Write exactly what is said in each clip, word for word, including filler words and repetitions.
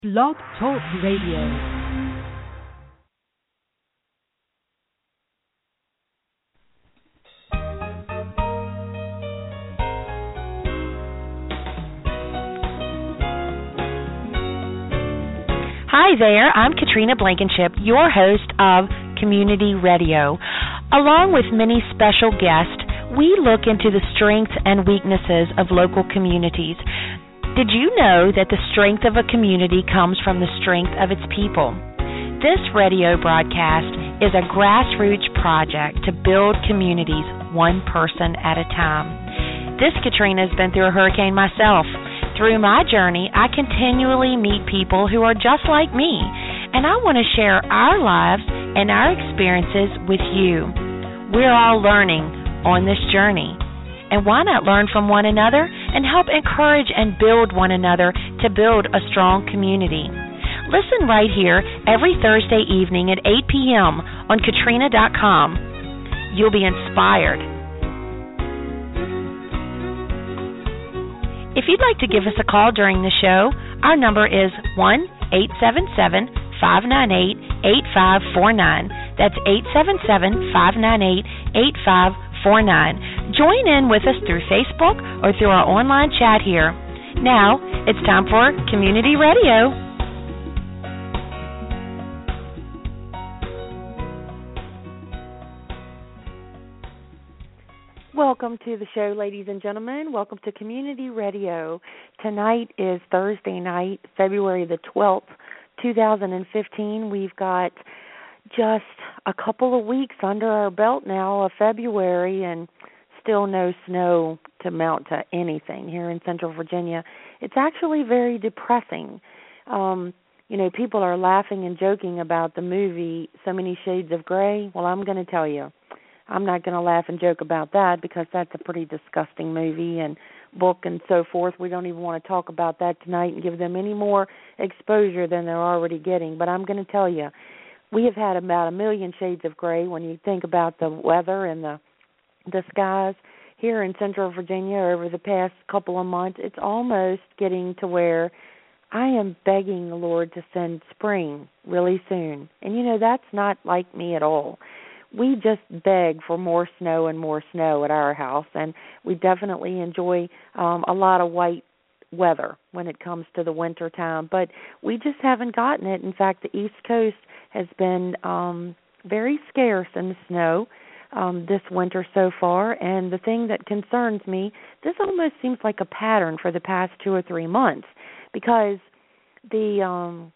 Blog Talk Radio. Hi there, I'm Katrina Blankenship, your host of Community Radio. Along with many special guests, we look into the strengths and weaknesses of local communities. Did you know that the strength of a community comes from the strength of its people? This radio broadcast is a grassroots project to build communities one person at a time. This Katrina has been through a hurricane myself. Through my journey, I continually meet people who are just like me, and I want to share our lives and our experiences with you. We're all learning on this journey, and why not learn from one another and help encourage and build one another to build a strong community? Listen right here every Thursday evening at eight p.m. on Katrina dot com. You'll be inspired. If you'd like to give us a call during the show, our number is one eight seven seven, five nine eight, eight five four nine. That's eight seven seven, five nine eight, eight five four nine. Join in with us through Facebook or through our online chat here. Now, it's time for Community Radio. Welcome to the show, ladies and gentlemen. Welcome to Community Radio. Tonight is Thursday night, February the twelfth, two thousand fifteen. We've got just a couple of weeks under our belt now of February and still no snow to mount to anything here in Central Virginia. It's actually very depressing. Um, you know, people are laughing and joking about the movie So Many Shades of Grey. Well, I'm going to tell you, I'm not going to laugh and joke about that because that's a pretty disgusting movie and book and so forth. We don't even want to talk about that tonight and give them any more exposure than they're already getting. But I'm going to tell you, we have had about a million shades of gray when you think about the weather and the the skies here in Central Virginia over the past couple of months. It's almost getting to where I am begging the Lord to send spring really soon. And, you know, that's not like me at all. We just beg for more snow and more snow at our house, and we definitely enjoy um, a lot of white weather when it comes to the winter time, but we just haven't gotten it. In fact, the East Coast has been um, very scarce in the snow um, this winter so far, and the thing that concerns me, this almost seems like a pattern for the past two or three months because the um,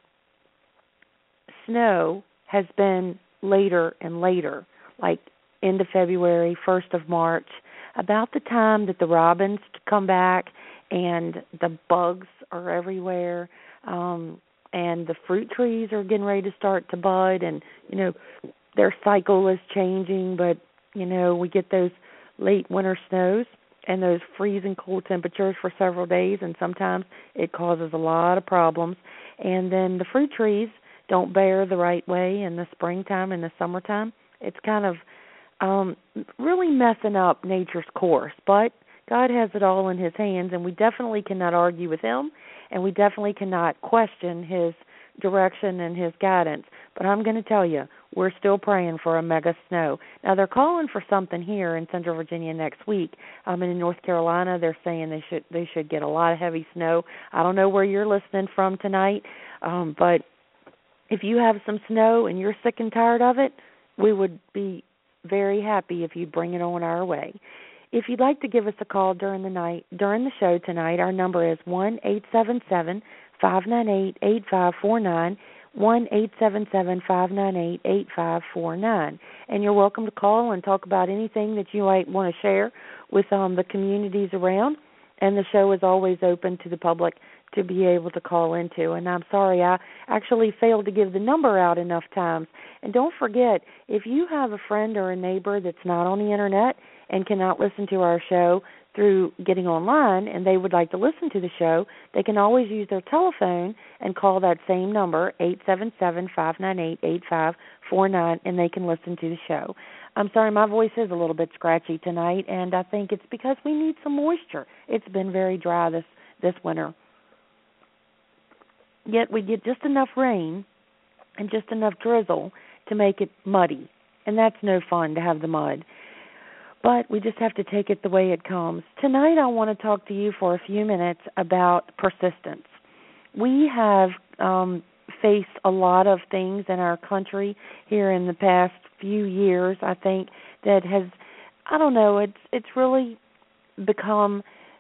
snow has been later and later, like end of February, first of March, about the time that the robins come back and the bugs are everywhere, um, and the fruit trees are getting ready to start to bud, and, you know, their cycle is changing, but, you know, we get those late winter snows and those freezing cold temperatures for several days, and sometimes it causes a lot of problems. And then the fruit trees don't bear the right way in the springtime and the summertime. It's kind of um, really messing up nature's course, but God has it all in his hands, and we definitely cannot argue with him, and we definitely cannot question his direction and his guidance. But I'm going to tell you, we're still praying for a mega snow. Now, they're calling for something here in Central Virginia next week. Um, and in North Carolina, they're saying they should they should get a lot of heavy snow. I don't know where you're listening from tonight, um, but if you have some snow and you're sick and tired of it, we would be very happy if you bring it on our way. If you'd like to give us a call during the night, during the show tonight, our number is one eight seven seven, five nine eight, eight five four nine, one eight seven seven, five nine eight, eight five four nine. And you're welcome to call and talk about anything that you might want to share with um, the communities around. And the show is always open to the public to be able to call into. And I'm sorry, I actually failed to give the number out enough times. And don't forget, if you have a friend or a neighbor that's not on the Internet and cannot listen to our show through getting online and they would like to listen to the show, they can always use their telephone and call that same number, eight seven seven, five nine eight, eight five four nine, and they can listen to the show. I'm sorry, my voice is a little bit scratchy tonight, and I think it's because we need some moisture. It's been very dry this, this winter. yet we get just enough rain and just enough drizzle to make it muddy. And that's no fun to have the mud. But we just have to take it the way it comes. Tonight I want to talk to you for a few minutes about persistence. We have um, faced a lot of things in our country here in the past few years, I think, that has, I don't know, it's it's really become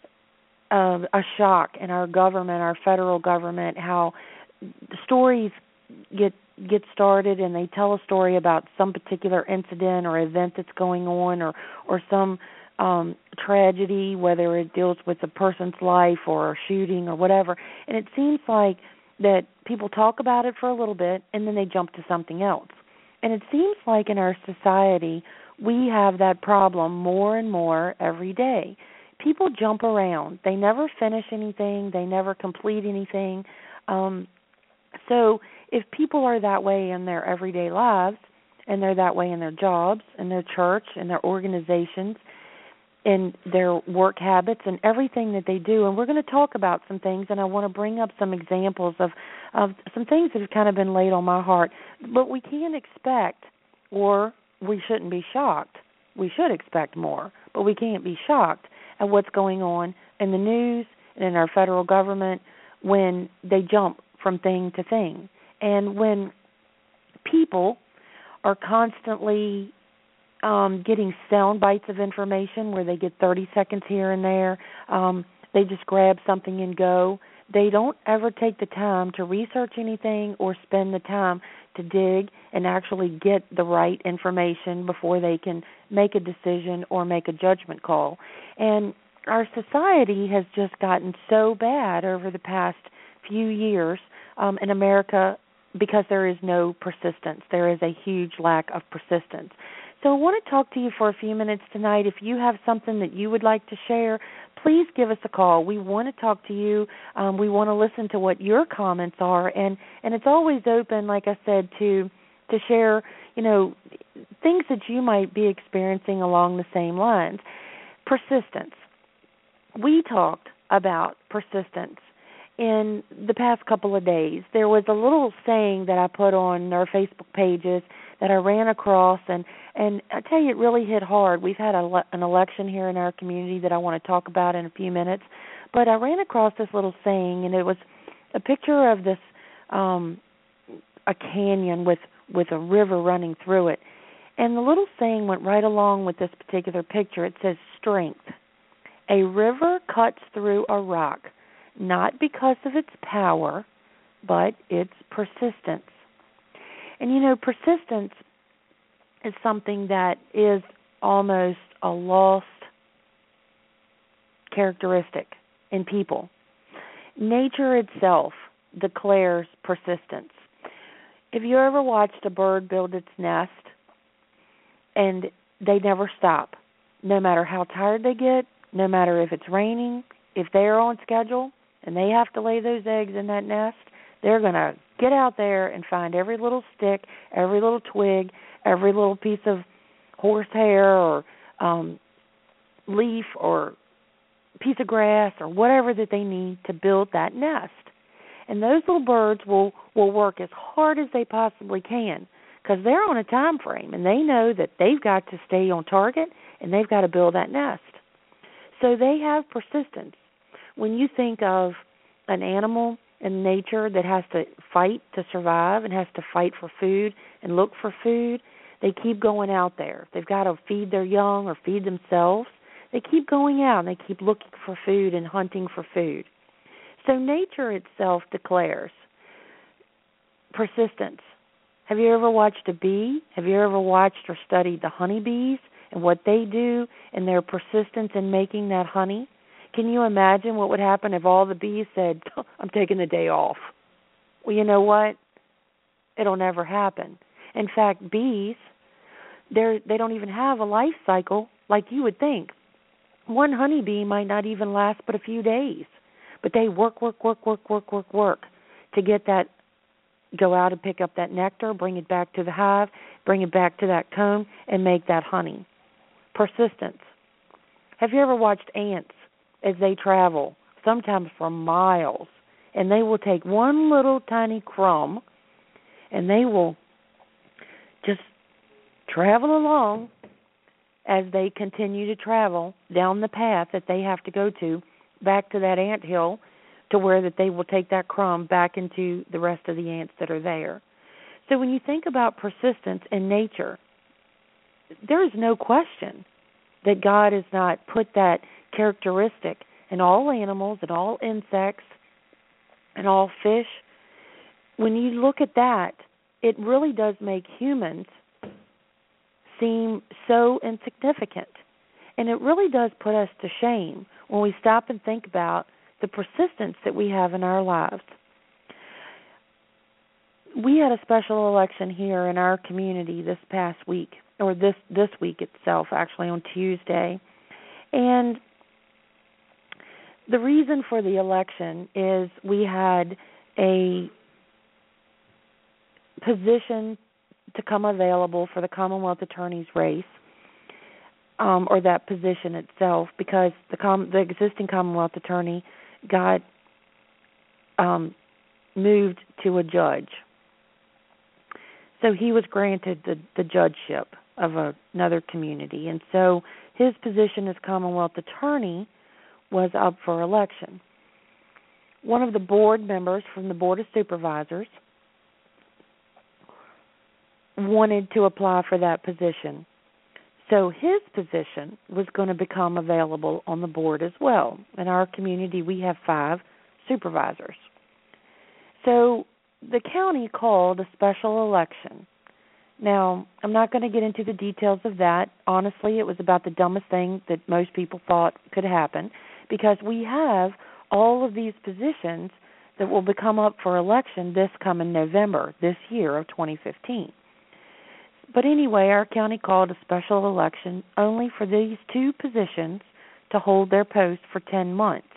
uh, a shock in our government, our federal government, how the stories get get started and they tell a story about some particular incident or event that's going on, or or some um, tragedy, whether it deals with a person's life or a shooting or whatever. And it seems like that people talk about it for a little bit and then they jump to something else. And it seems like in our society we have that problem more and more every day. People jump around. They never finish anything. They never complete anything. Um, so if people are that way in their everyday lives, and they're that way in their jobs, in their church, in their organizations, in their work habits, and everything that they do, and we're going to talk about some things, and I want to bring up some examples of, of some things that have kind of been laid on my heart. But we can't expect, or we shouldn't be shocked. We should expect more, but we can't be shocked at what's going on in the news and in our federal government when they jump from thing to thing. And when people are constantly um, getting sound bites of information where they get thirty seconds here and there, um, they just grab something and go. They don't ever take the time to research anything or spend the time to dig and actually get the right information before they can make a decision or make a judgment call. And our society has just gotten so bad over the past few years um, in America because there is no persistence. There is a huge lack of persistence. So I want to talk to you for a few minutes tonight. If you have something that you would like to share, please give us a call. We want to talk to you. Um, we want to listen to what your comments are, and, and it's always open, like I said, to to share, you know, things that you might be experiencing along the same lines. Persistence. We talked about persistence in the past couple of days. There was a little saying that I put on our Facebook pages that I ran across, and, and I tell you, it really hit hard. We've had a, an election here in our community that I want to talk about in a few minutes, but I ran across this little saying, and it was a picture of this, um, a canyon with, with a river running through it, and the little saying went right along with this particular picture. It says, strength. A river cuts through a rock, not because of its power, but its persistence. And, you know, persistence is something that is almost a lost characteristic in people. Nature itself declares persistence. Have you ever watched a bird build its nest? And they never stop, no matter how tired they get, no matter if it's raining, if they're on schedule and they have to lay those eggs in that nest, they're going to get out there and find every little stick, every little twig, every little piece of horsehair or um, leaf or piece of grass or whatever that they need to build that nest. And those little birds will, will work as hard as they possibly can because they're on a time frame and they know that they've got to stay on target and they've got to build that nest. So they have persistence. When you think of an animal in nature that has to fight to survive and has to fight for food and look for food, they keep going out there. They've got to feed their young or feed themselves. They keep going out and they keep looking for food and hunting for food. So nature itself declares persistence. Have you ever watched a bee? Have you ever watched or studied the honeybees and what they do and their persistence in making that honey? Can you imagine what would happen if all the bees said, I'm taking the day off? Well, you know what? It'll never happen. In fact, bees, they're, they don't even have a life cycle like you would think. One honeybee might not even last but a few days. But they work, work, work, work, work, work, work to get that, go out and pick up that nectar, bring it back to the hive, bring it back to that comb, and make that honey. Persistence. Have you ever watched ants as they travel, sometimes for miles, and they will take one little tiny crumb, and they will just travel along as they continue to travel down the path that they have to go to, back to that ant hill, to where that they will take that crumb back into the rest of the ants that are there. So when you think about persistence in nature, there is no question that God has not put that characteristic in all animals and all insects and all fish. When you look at that, it really does make humans seem so insignificant. And it really does put us to shame when we stop and think about the persistence that we have in our lives. We had a special election here in our community this past week, or this, this week itself, actually on Tuesday. And the reason for the election is we had a position to come available for the Commonwealth Attorney's race, um, or that position itself, because the com- the existing Commonwealth Attorney got um, moved to a judge. So he was granted the, the judgeship of a, another community, and so his position as Commonwealth Attorney was up for election. One of the board members from the Board of Supervisors wanted to apply for that position. So his position was going to become available on the board as well. In our community, we have five supervisors. So the county called a special election. Now, I'm not going to get into the details of that. Honestly, it was about the dumbest thing that most people thought could happen, because we have all of these positions that will become up for election this coming November, this year of twenty fifteen. But anyway, our county called a special election only for these two positions to hold their post for ten months.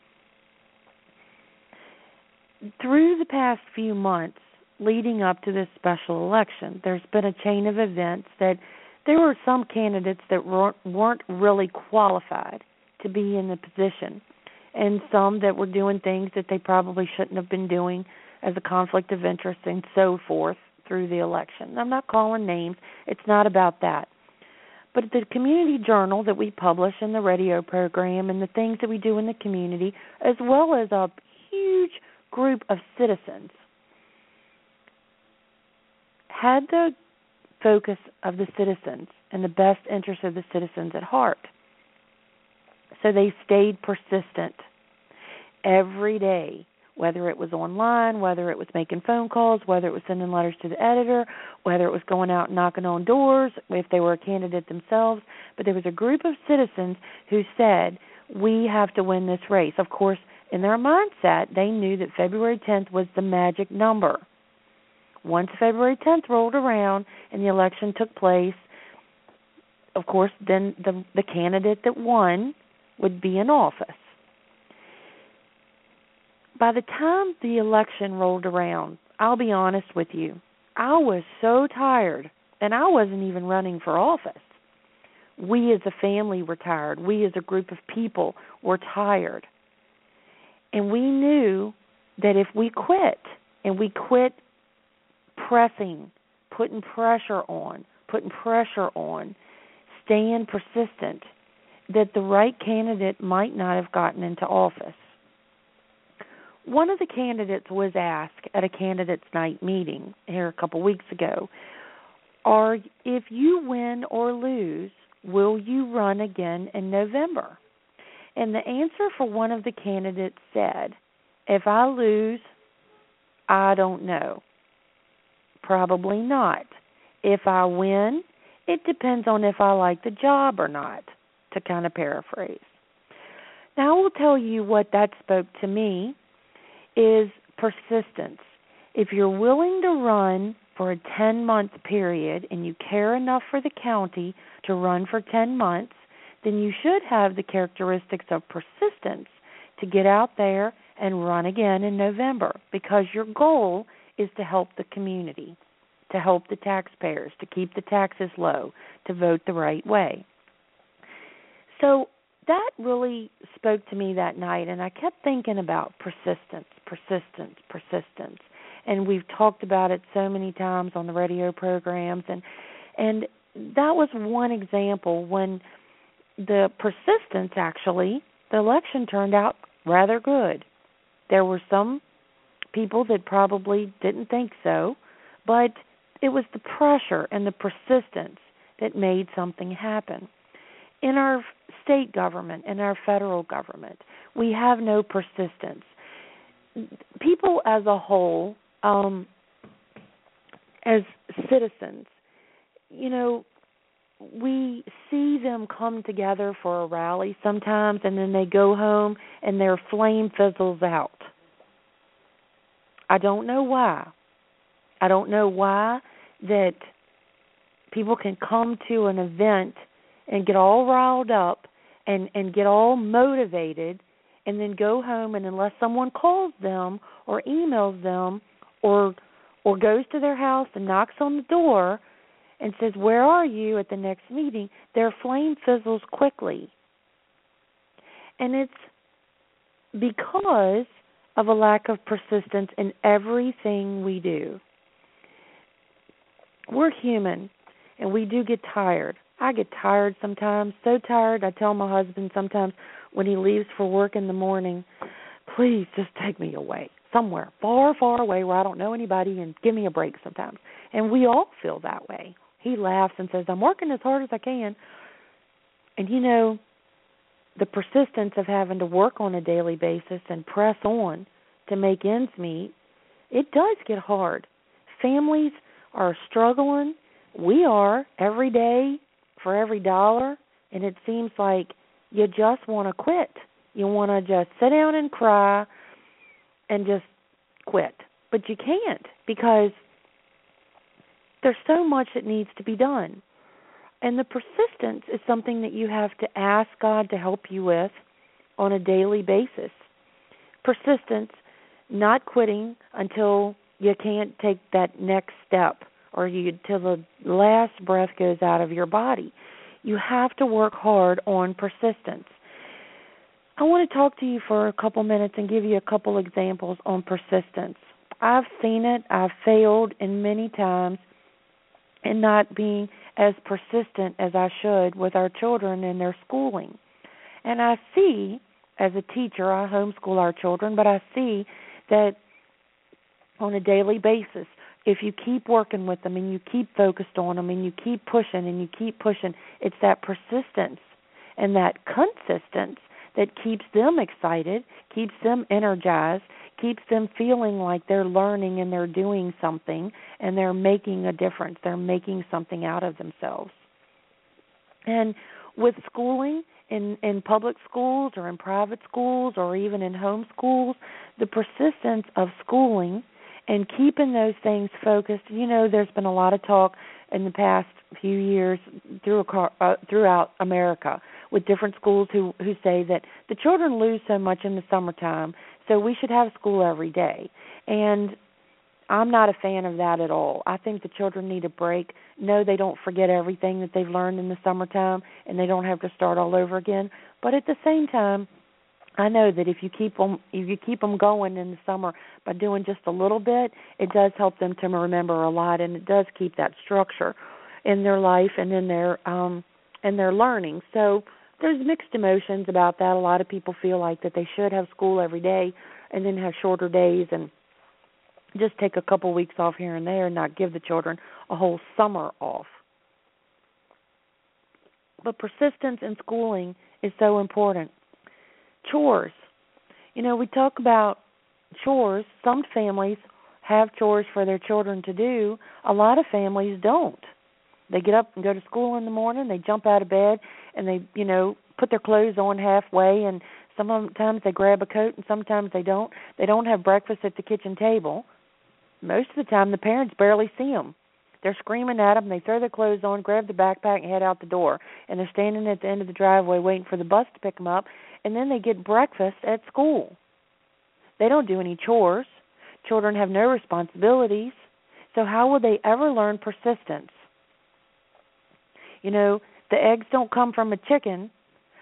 Through the past few months leading up to this special election, there's been a chain of events that there were some candidates that weren't, weren't really qualified to be in the position, and some that were doing things that they probably shouldn't have been doing as a conflict of interest and so forth through the election. I'm not calling names. It's not about that. But the community journal that we publish and the radio program and the things that we do in the community, as well as a huge group of citizens, had the focus of the citizens and the best interest of the citizens at heart. So they stayed persistent every day, whether it was online, whether it was making phone calls, whether it was sending letters to the editor, whether it was going out and knocking on doors, if they were a candidate themselves. But there was a group of citizens who said, we have to win this race. Of course, in their mindset, they knew that February tenth was the magic number. Once February tenth rolled around and the election took place, of course, then the, the candidate that won would be in office. By the time the election rolled around, I'll be honest with you, I was so tired, and I wasn't even running for office. We as a family were tired. We as a group of people were tired. And we knew that if we quit, and we quit pressing, putting pressure on, putting pressure on, staying persistent, that the right candidate might not have gotten into office. One of the candidates was asked at a candidates' night meeting here a couple weeks ago, "Are if you win or lose, will you run again in November?" And the answer for one of the candidates said, "If I lose, I don't know. Probably not. If I win, it depends on if I like the job or not," to kind of paraphrase. Now, I will tell you what that spoke to me is persistence. If you're willing to run for a ten-month period and you care enough for the county to run for ten months, then you should have the characteristics of persistence to get out there and run again in November, because your goal is to help the community, to help the taxpayers, to keep the taxes low, to vote the right way. So that really spoke to me that night, and I kept thinking about persistence, persistence, persistence. And we've talked about it so many times on the radio programs, and and that was one example when the persistence, actually, the election turned out rather good. There were some people that probably didn't think so, but it was the pressure and the persistence that made something happen. In our state government and our federal government, we have no persistence. People as a whole, um, as citizens, you know, we see them come together for a rally sometimes, and then they go home and their flame fizzles out. I don't know why. I don't know why that people can come to an event and get all riled up and, and get all motivated and then go home, and unless someone calls them or emails them or or goes to their house and knocks on the door and says, "Where are you?" at the next meeting, their flame fizzles quickly. And it's because of a lack of persistence in everything we do. We're human, and we do get tired. I get tired sometimes, so tired. I tell my husband sometimes when he leaves for work in the morning, please just take me away, somewhere far, far away where I don't know anybody, and give me a break sometimes. And we all feel that way. He laughs and says, I'm working as hard as I can. And, you know, the persistence of having to work on a daily basis and press on to make ends meet, it does get hard. Families are struggling. We are every day for every dollar, and it seems like you just want to quit. You want to just sit down and cry and just quit. But you can't, because there's so much that needs to be done. And the persistence is something that you have to ask God to help you with on a daily basis. Persistence, not quitting until you can't take that next step, or you till the last breath goes out of your body. You have to work hard on persistence. I want to talk to you for a couple minutes and give you a couple examples on persistence. I've seen it. I've failed in many times in not being as persistent as I should with our children in their schooling. And I see, as a teacher, I homeschool our children, but I see that on a daily basis, if you keep working with them and you keep focused on them and you keep pushing and you keep pushing, it's that persistence and that consistence that keeps them excited, keeps them energized, keeps them feeling like they're learning and they're doing something and they're making a difference. They're making something out of themselves. And with schooling, in, in public schools or in private schools or even in home schools, the persistence of schooling and keeping those things focused. You know, there's been a lot of talk in the past few years through, uh, throughout America with different schools who, who say that the children lose so much in the summertime, so we should have school every day. And I'm not a fan of that at all. I think the children need a break. No, they don't forget everything that they've learned in the summertime, and they don't have to start all over again. But at the same time, I know that if you keep them, if you keep them going in the summer by doing just a little bit, it does help them to remember a lot, and it does keep that structure in their life and in their um, in their learning. So there's mixed emotions about that. A lot of people feel like that they should have school every day and then have shorter days and just take a couple weeks off here and there and not give the children a whole summer off. But persistence in schooling is so important. Chores. You know, we talk about chores. Some families have chores for their children to do. A lot of families don't. They get up and go to school in the morning. They jump out of bed and they, you know, put their clothes on halfway, and sometimes they grab a coat and sometimes they don't. They don't have breakfast at the kitchen table. Most of the time, the parents barely see them. They're screaming at them. They throw their clothes on, grab the backpack, and head out the door. And they're standing at the end of the driveway waiting for the bus to pick them up. And then they get breakfast at school. They don't do any chores. Children have no responsibilities. So how will they ever learn persistence? You know, the eggs don't come from a chicken.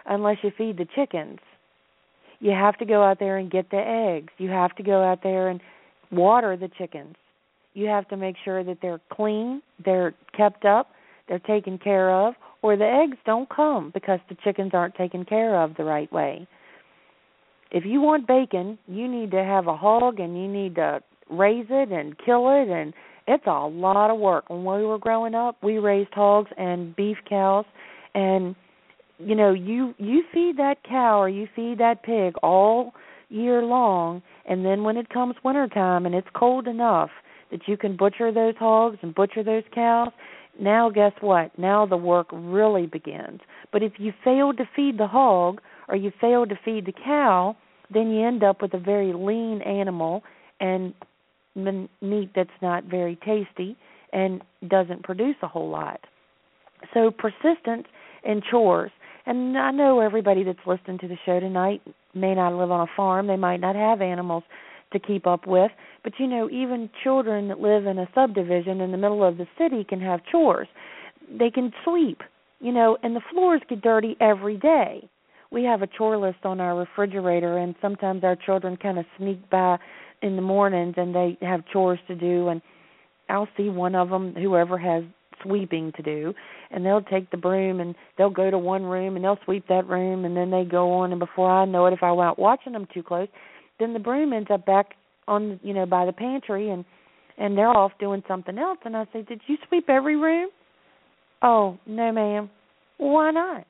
unless you feed the chickens. You have to go out there and get the eggs. You have to go out there and water the chickens. You have to make sure that they're clean, they're kept up, they're taken care of, or the eggs don't come because the chickens aren't taken care of the right way. If you want bacon, you need to have a hog and you need to raise it and kill it, and it's a lot of work. When we were growing up, we raised hogs and beef cows, and you know, you you feed that cow or you feed that pig all year long, and then when it comes wintertime and it's cold enough that you can butcher those hogs and butcher those cows, now guess what? Now the work really begins. But if you fail to feed the hog or you fail to feed the cow, then you end up with a very lean animal and meat that's not very tasty and doesn't produce a whole lot. So persistence in chores. And I know everybody that's listening to the show tonight may not live on a farm. They might not have animals to keep up with. But, you know, even children that live in a subdivision in the middle of the city can have chores. They can sweep, you know, and the floors get dirty every day. We have a chore list on our refrigerator, and sometimes our children kind of sneak by in the mornings and they have chores to do, and I'll see one of them, whoever has sweeping to do, and they'll take the broom and they'll go to one room and they'll sweep that room, and then they go on, and before I know it, if I went out watching them too close, then the broom ends up back on, you know, by the pantry, and and they're off doing something else. And I say, did you sweep every room? Oh, no, ma'am. Why not?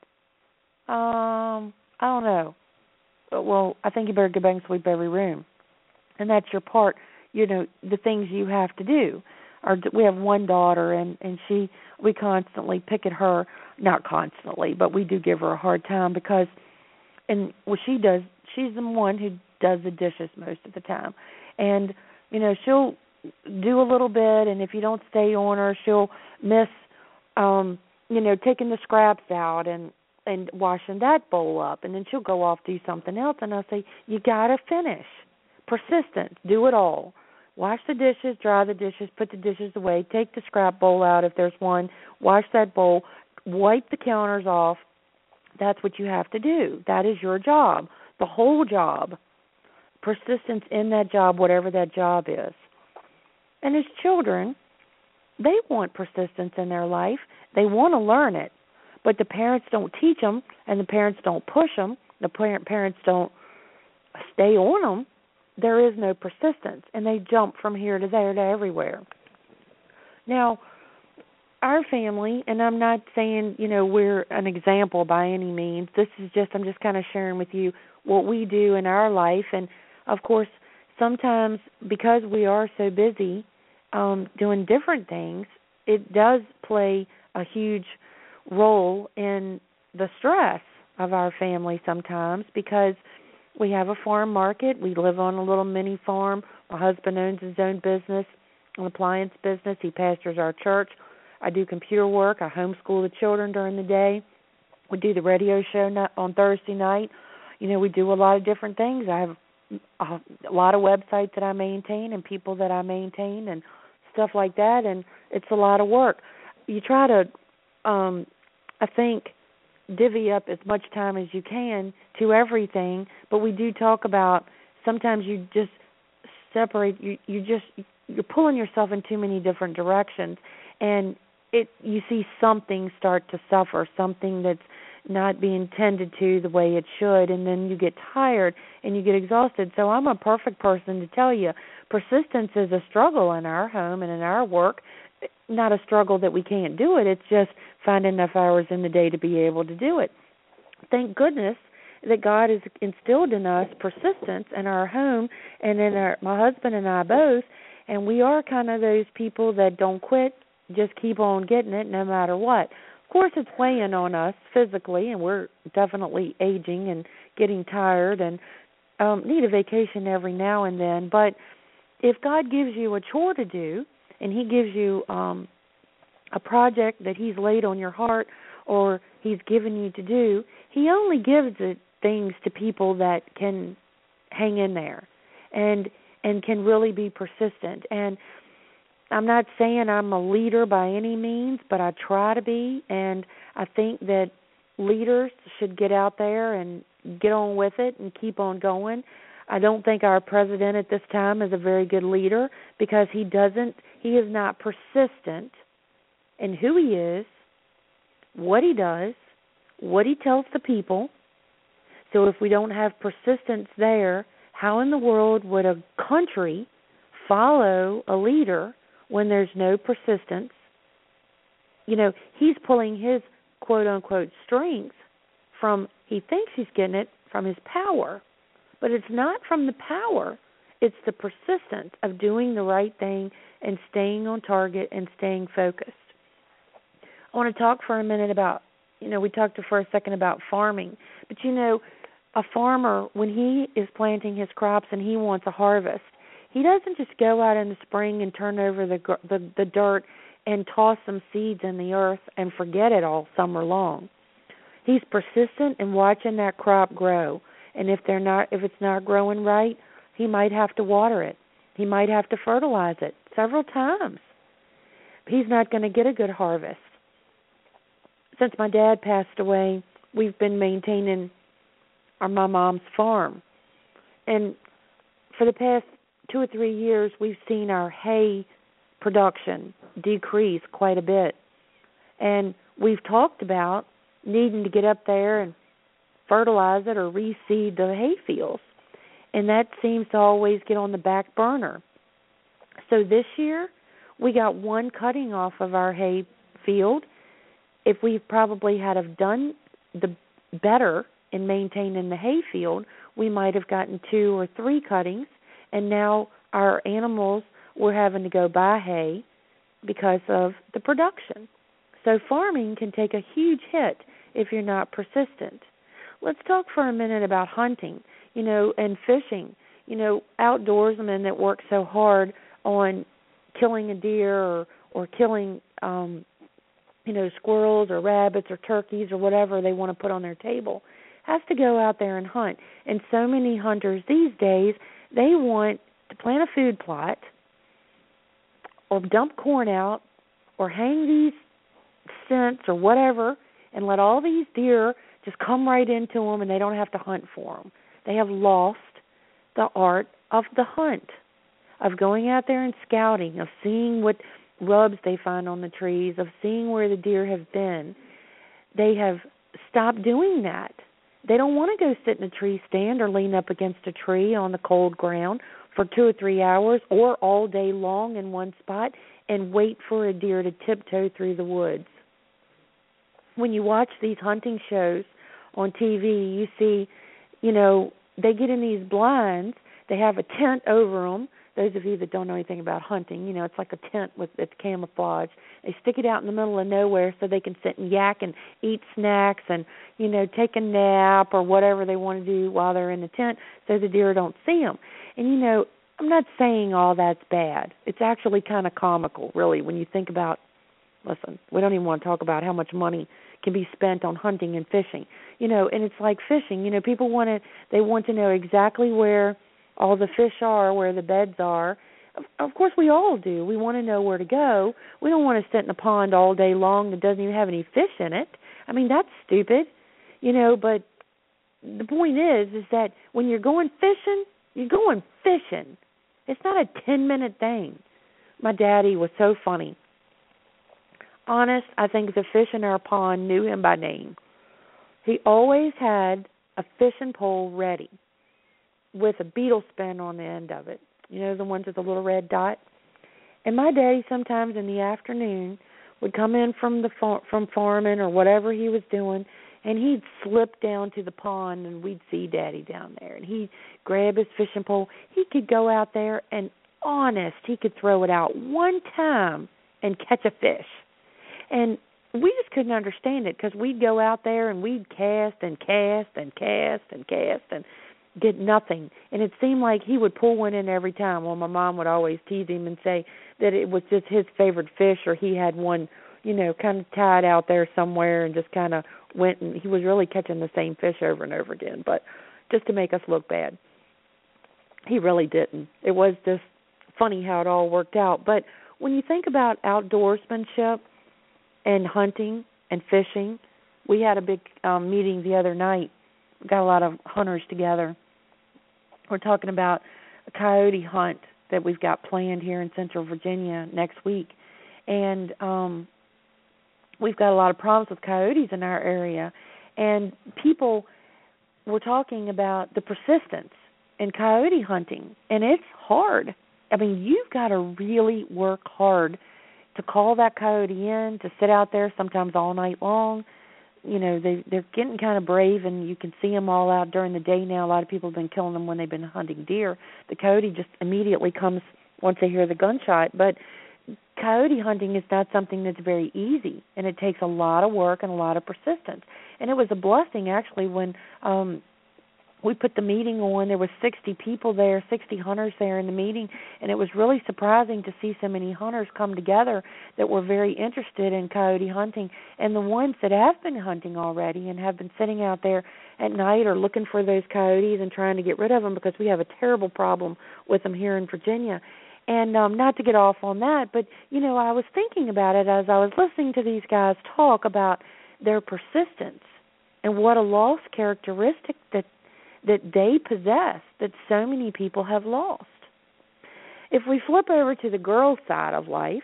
Um, I don't know. Well, I think you better go back and sweep every room. And that's your part, you know, the things you have to do. Our, we have one daughter, and, and she, we constantly pick at her, not constantly, but we do give her a hard time because, and what she does, she's the one who does the dishes most of the time. And, you know, she'll do a little bit, and if you don't stay on her, she'll miss, um, you know, taking the scraps out and, and washing that bowl up, and then she'll go off do something else, and I'll say, you got to finish. Persistence, do it all. Wash the dishes, dry the dishes, put the dishes away, take the scrap bowl out if there's one, wash that bowl, wipe the counters off. That's what you have to do. That is your job, the whole job. Persistence in that job, whatever that job is. And as children, they want persistence in their life. They want to learn it, but the parents don't teach them, and the parents don't push them. The parent parents don't stay on them. There is no persistence, and they jump from here to there to everywhere. Now, our family, and I'm not saying, you know, we're an example by any means. This is just, I'm just kind of sharing with you what we do in our life. And, of course, sometimes because we are so busy um, doing different things, it does play a huge role in the stress of our family sometimes because we have a farm market. We live on a little mini farm. My husband owns his own business, an appliance business. He pastors our church. I do computer work. I homeschool the children during the day. We do the radio show on Thursday night. You know, we do a lot of different things. I have a lot of websites that I maintain and people that I maintain and stuff like that, and it's a lot of work. You try to, um, I think, divvy up as much time as you can to everything, but we do talk about sometimes you just separate, you, you just, you're pulling yourself in too many different directions, and it you see something start to suffer, something that's not being tended to the way it should, and then you get tired and you get exhausted. So I'm a perfect person to tell you persistence is a struggle in our home and in our work. Not a struggle that we can't do it. It's just find enough hours in the day to be able to do it. Thank goodness that God has instilled in us persistence in our home and in our, my husband and I both, and we are kind of those people that don't quit, just keep on getting it no matter what. Of course, it's weighing on us physically, and we're definitely aging and getting tired and um, need a vacation every now and then, but if God gives you a chore to do, and he gives you um, a project that he's laid on your heart or he's given you to do, he only gives it things to people that can hang in there and and can really be persistent. And I'm not saying I'm a leader by any means, but I try to be, and I think that, leaders should get out there and get on with it and keep on going. I don't think our president at this time is a very good leader because he doesn't, he is not persistent in who he is, what he does, what he tells the people. So if we don't have persistence there, how in the world would a country follow a leader when there's no persistence? You know, he's pulling his quote-unquote strength from, he thinks he's getting it from his power. But it's not from the power. It's the persistence of doing the right thing and staying on target and staying focused. I want to talk for a minute about, you know, we talked for a second about farming. But, you know, a farmer, when he is planting his crops and he wants a harvest, he doesn't just go out in the spring and turn over the the, the dirt and toss some seeds in the earth and forget it all summer long. He's persistent in watching that crop grow. And if they're not, if it's not growing right, he might have to water it. He might have to fertilize it several times. He's not going to get a good harvest. Since my dad passed away, we've been maintaining our my mom's farm, and for the past two or three years, we've seen our hay production decrease quite a bit, and we've talked about needing to get up there and fertilize it or reseed the hay fields, and that seems to always get on the back burner. So this year, we got one cutting off of our hay field. If we probably had have done the better in maintaining the hay field, we might have gotten two or three cuttings, and now our animals were having to go buy hay because of the production. So farming can take a huge hit if you're not persistent. Let's talk for a minute about hunting, you know, and fishing. You know, outdoorsmen that work so hard on killing a deer or, or killing, um, you know, squirrels or rabbits or turkeys or whatever they want to put on their table, has to go out there and hunt. And so many hunters these days, they want to plant a food plot or dump corn out or hang these scents or whatever and let all these deer just come right into them and they don't have to hunt for them. They have lost the art of the hunt, of going out there and scouting, of seeing what rubs they find on the trees, of seeing where the deer have been. They have stopped doing that. They don't want to go sit in a tree stand or lean up against a tree on the cold ground for two or three hours or all day long in one spot and wait for a deer to tiptoe through the woods. When you watch these hunting shows on T V, you see, you know, they get in these blinds. They have a tent over them. Those of you that don't know anything about hunting, you know, it's like a tent with its camouflage. They stick it out in the middle of nowhere so they can sit and yak and eat snacks and, you know, take a nap or whatever they want to do while they're in the tent so the deer don't see them. And, you know, I'm not saying all that's bad. It's actually kind of comical, really, when you think about, listen, we don't even want to talk about how much money can be spent on hunting and fishing. You know, and it's like fishing. You know, people want to, they want to know exactly where all the fish are, where the beds are. Of, of course, we all do. We want to know where to go. We don't want to sit in a pond all day long that doesn't even have any fish in it. I mean, that's stupid, you know, but the point is, is that when you're going fishing, you're going fishing. It's not a ten-minute thing. My daddy was so funny. Honest, I think the fish in our pond knew him by name. He always had a fishing pole ready with a beetle spin on the end of it. You know, the ones with the little red dot? And my daddy sometimes in the afternoon would come in from the far- from farming or whatever he was doing, and he'd slip down to the pond, and we'd see Daddy down there. And he'd grab his fishing pole. He could go out there, and honest, he could throw it out one time and catch a fish. And we just couldn't understand it because we'd go out there and we'd cast and cast and cast and cast and get nothing. And it seemed like he would pull one in every time. Well, my mom would always tease him and say that it was just his favorite fish, or he had one, you know, kind of tied out there somewhere and just kind of went, and he was really catching the same fish over and over again, but just to make us look bad. He really didn't. It was just funny how it all worked out. But when you think about outdoorsmanship and hunting and fishing, we had a big um, meeting the other night. We got a lot of hunters together. We're talking about a coyote hunt that we've got planned here in Central Virginia next week. And um, we've got a lot of problems with coyotes in our area. And people were talking about the persistence in coyote hunting. And it's hard. I mean, you've got to really work hard to call that coyote in, to sit out there sometimes all night long. You know, they, they're getting kind of brave, and you can see them all out during the day now. A lot of people have been killing them when they've been hunting deer. The coyote just immediately comes once they hear the gunshot. But coyote hunting is not something that's very easy, and it takes a lot of work and a lot of persistence. And it was a blessing, actually, when um, we put the meeting on. There was sixty people there, sixty hunters there in the meeting, and it was really surprising to see so many hunters come together that were very interested in coyote hunting. And the ones that have been hunting already and have been sitting out there at night or looking for those coyotes and trying to get rid of them, because we have a terrible problem with them here in Virginia. And um, not to get off on that, but, you know, I was thinking about it as I was listening to these guys talk about their persistence and what a lost characteristic that that they possess that so many people have lost. If we flip over to the girl side of life,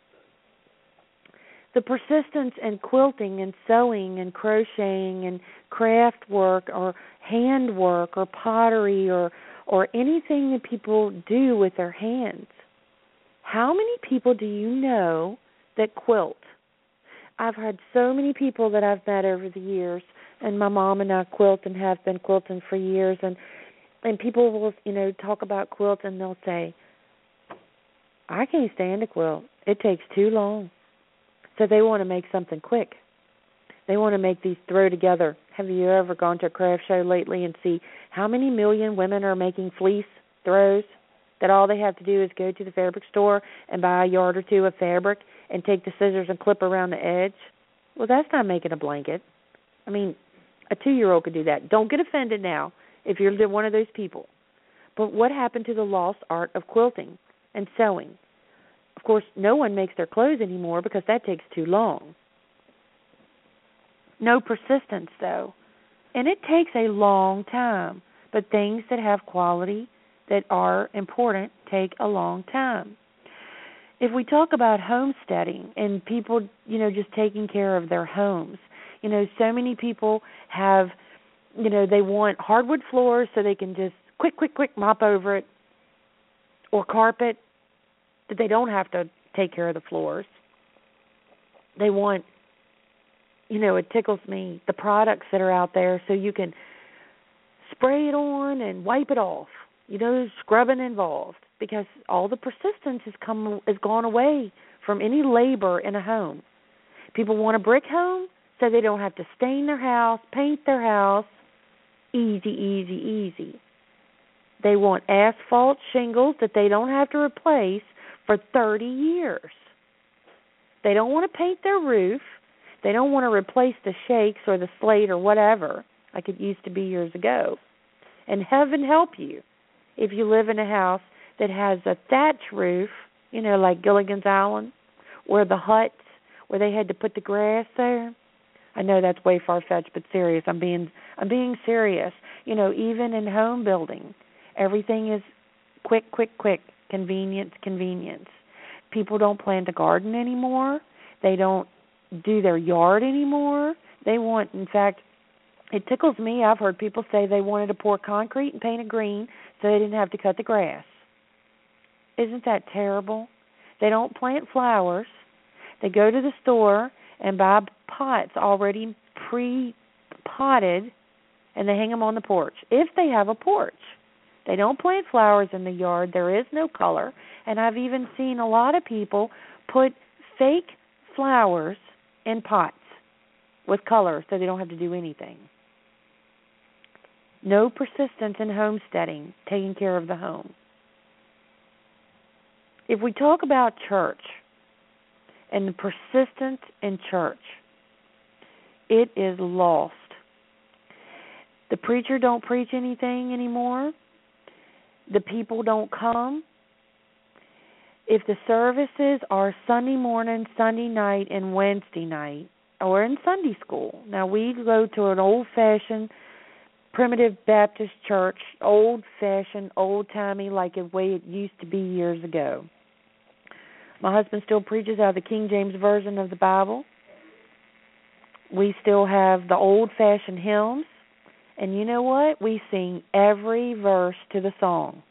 the persistence in quilting and sewing and crocheting and craft work or handwork or pottery or, or anything that people do with their hands. How many people do you know that quilt? I've had so many people that I've met over the years, and my mom and I quilt and have been quilting for years, and and people will, you know, talk about quilt and they'll say, I can't stand a quilt. It takes too long. So they want to make something quick. They want to make these throw together. Have you ever gone to a craft show lately and see how many million women are making fleece throws that all they have to do is go to the fabric store and buy a yard or two of fabric and take the scissors and clip around the edge? Well, that's not making a blanket. I mean, a two-year-old could do that. Don't get offended now if you're one of those people. But what happened to the lost art of quilting and sewing? Of course, no one makes their clothes anymore because that takes too long. No persistence, though. And it takes a long time. But things that have quality, that are important, take a long time. If we talk about homesteading and people, you know, just taking care of their homes, you know, so many people have, you know, they want hardwood floors so they can just quick, quick, quick mop over it, or carpet that they don't have to take care of the floors. They want, you know, it tickles me, the products that are out there so you can spray it on and wipe it off. You know, there's scrubbing involved because all the persistence has come has gone away from any labor in a home. People want a brick home so they don't have to stain their house, paint their house. Easy, easy, easy. They want asphalt shingles that they don't have to replace for thirty years. They don't want to paint their roof. They don't want to replace the shakes or the slate or whatever, like it used to be years ago. And heaven help you if you live in a house that has a thatch roof, you know, like Gilligan's Island, where the huts, where they had to put the grass there. I know that's way far-fetched, but serious. I'm being I'm being serious. You know, even in home building, everything is quick, quick, quick, convenience, convenience. People don't plant a garden anymore. They don't do their yard anymore. They want, in fact, it tickles me. I've heard people say they wanted to pour concrete and paint it green so they didn't have to cut the grass. Isn't that terrible? They don't plant flowers. They go to the store and buy pots already pre-potted, and they hang them on the porch, if they have a porch. They don't plant flowers in the yard. There is no color. And I've even seen a lot of people put fake flowers in pots with color so they don't have to do anything. No persistence in homesteading, taking care of the home. If we talk about church and the persistence in church, it is lost. The preacher don't preach anything anymore. The people don't come. If the services are Sunday morning, Sunday night, and Wednesday night, or in Sunday school. Now, we go to an old-fashioned Primitive Baptist church, old-fashioned, old-timey, like the way it used to be years ago. My husband still preaches out of the King James Version of the Bible. We still have the old-fashioned hymns. And you know what? We sing every verse to the song.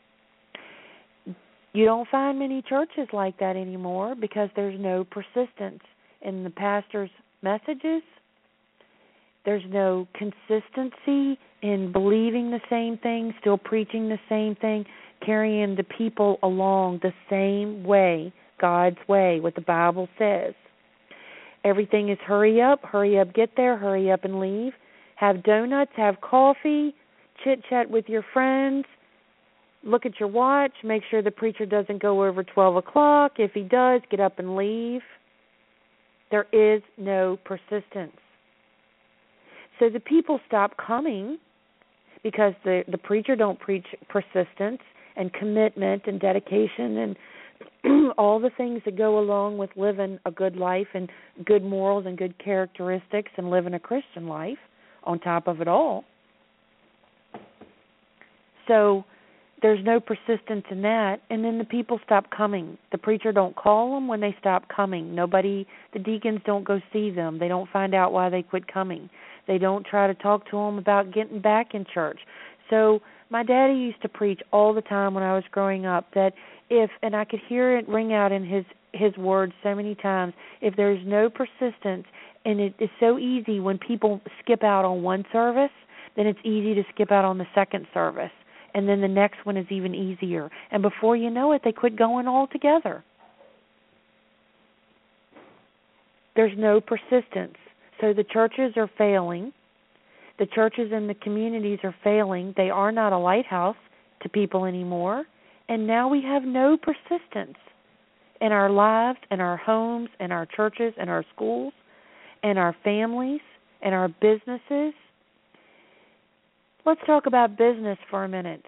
You don't find many churches like that anymore because there's no persistence in the pastor's messages. There's no consistency in believing the same thing, still preaching the same thing, carrying the people along the same way, God's way, what the Bible says. Everything is hurry up, hurry up, get there, hurry up and leave. Have donuts, have coffee, chit-chat with your friends, look at your watch, make sure the preacher doesn't go over twelve o'clock. If he does, get up and leave. There is no persistence. So the people stop coming because the, the preacher don't preach persistence and commitment and dedication and all the things that go along with living a good life and good morals and good characteristics and living a Christian life on top of it all. So there's no persistence in that, and then the people stop coming. The preacher don't call them when they stop coming. Nobody, the deacons don't go see them. They don't find out why they quit coming. They don't try to talk to them about getting back in church. So my daddy used to preach all the time when I was growing up that if, and I could hear it ring out in his, his words so many times, if there's no persistence, and it is so easy when people skip out on one service, then it's easy to skip out on the second service. And then the next one is even easier. And before you know it, they quit going altogether. There's no persistence. So the churches are failing. The churches and the communities are failing. They are not a lighthouse to people anymore. And now we have no persistence in our lives, in our homes, in our churches, in our schools, in our families, in our businesses. Let's talk about business for a minute.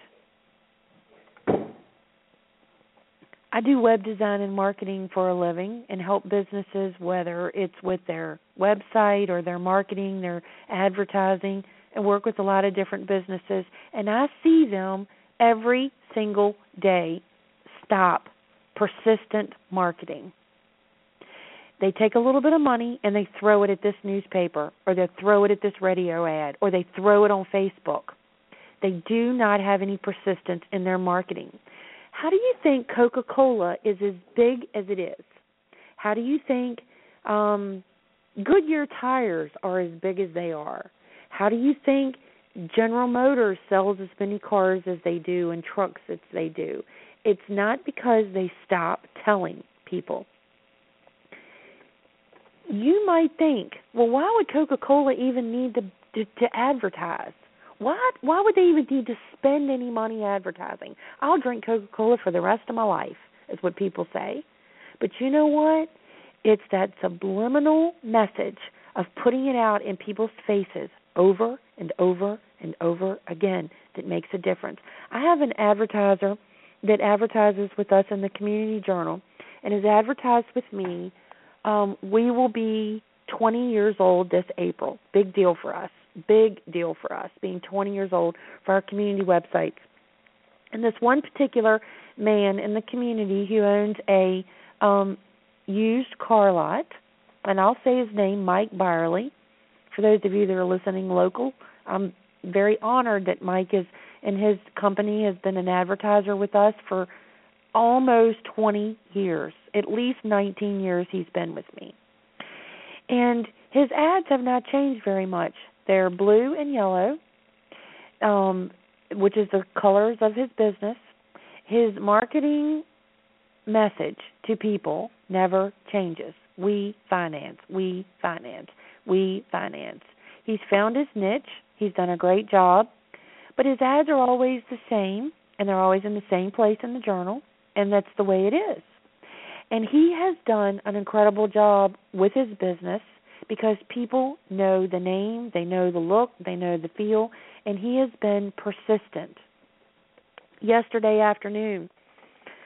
I do web design and marketing for a living and help businesses, whether it's with their website or their marketing, their advertising, and work with a lot of different businesses. And I see them every single day stop persistent marketing. They take a little bit of money and they throw it at this newspaper, or they throw it at this radio ad, or they throw it on Facebook. They do not have any persistence in their marketing. How do you think Coca-Cola is as big as it is? How do you think um, Goodyear tires are as big as they are? How do you think General Motors sells as many cars as they do and trucks as they do? It's not because they stop telling people. You might think, well, why would Coca-Cola even need to, to, to advertise? Why, why would they even need to spend any money advertising? I'll drink Coca-Cola for the rest of my life, is what people say. But you know what? It's that subliminal message of putting it out in people's faces over and over and over again that makes a difference. I have an advertiser that advertises with us in the Community Journal and has advertised with me. Um, we will be twenty years old this April. Big deal for us. Big deal for us, being twenty years old for our community website. And this one particular man in the community who owns a um, used car lot, and I'll say his name, Mike Byerly. For those of you that are listening local, I'm very honored that Mike is, and his company has been an advertiser with us for almost twenty years. At least nineteen years he's been with me. And his ads have not changed very much. They're blue and yellow, um, which is the colors of his business. His marketing message to people never changes. We finance, we finance, we finance. He's found his niche. He's done a great job. But his ads are always the same, and they're always in the same place in the journal, and that's the way it is. And he has done an incredible job with his business because people know the name, they know the look, they know the feel, and he has been persistent. Yesterday afternoon,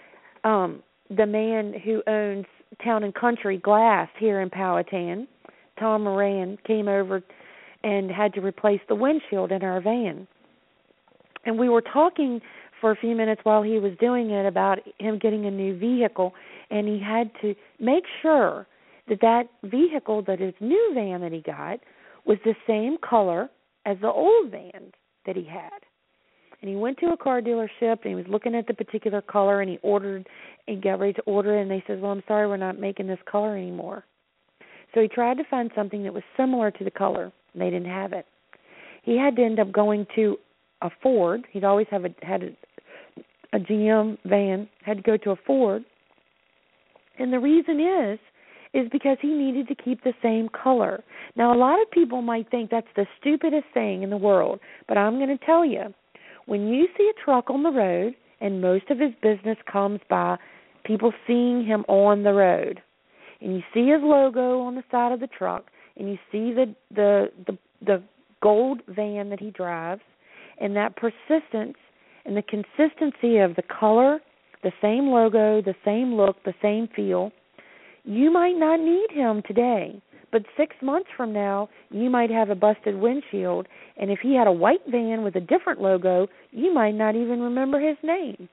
um, the man who owns Town and Country Glass here in Powhatan, Tom Moran came over and had to replace the windshield in our van. And we were talking for a few minutes while he was doing it about him getting a new vehicle, and he had to make sure that that vehicle, that his new van that he got, was the same color as the old van that he had. And he went to a car dealership, and he was looking at the particular color, and he ordered, and got ready to order it, and they said, well, I'm sorry, we're not making this color anymore. So he tried to find something that was similar to the color, and they didn't have it. He had to end up going to a Ford. He'd always have a, had a, a G M van, had to go to a Ford. And the reason is, is because he needed to keep the same color. Now, a lot of people might think that's the stupidest thing in the world, but I'm going to tell you, when you see a truck on the road, and most of his business comes by people seeing him on the road, and you see his logo on the side of the truck, and you see the the the, the gold van that he drives, and that persistence and the consistency of the color, the same logo, the same look, the same feel, you might not need him today. But six months from now, you might have a busted windshield, and if he had a white van with a different logo, you might not even remember his name.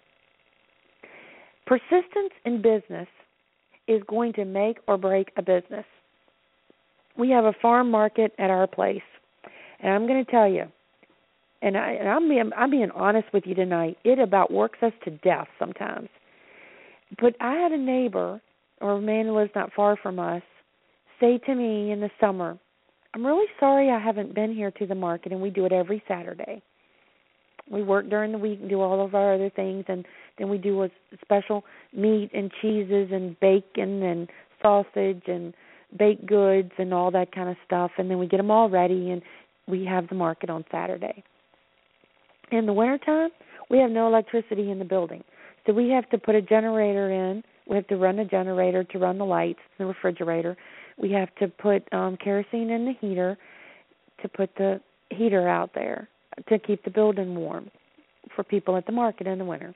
Persistence in business is going to make or break a business. We have a farm market at our place, and I'm going to tell you, and, I, and I'm, being, I'm being honest with you tonight, it about works us to death sometimes. But I had a neighbor, or a man who lives not far from us, say to me in the summer, I'm really sorry I haven't been here to the market, and we do it every Saturday. We work during the week and do all of our other things, and then we do a special meat and cheeses and bacon and sausage and baked goods and all that kind of stuff, and then we get them all ready, and we have the market on Saturday. In the wintertime, we have no electricity in the building, so we have to put a generator in. We have to run a generator to run the lights, the refrigerator. We have to put um, kerosene in the heater to put the heater out there to keep the building warm for people at the market in the winter.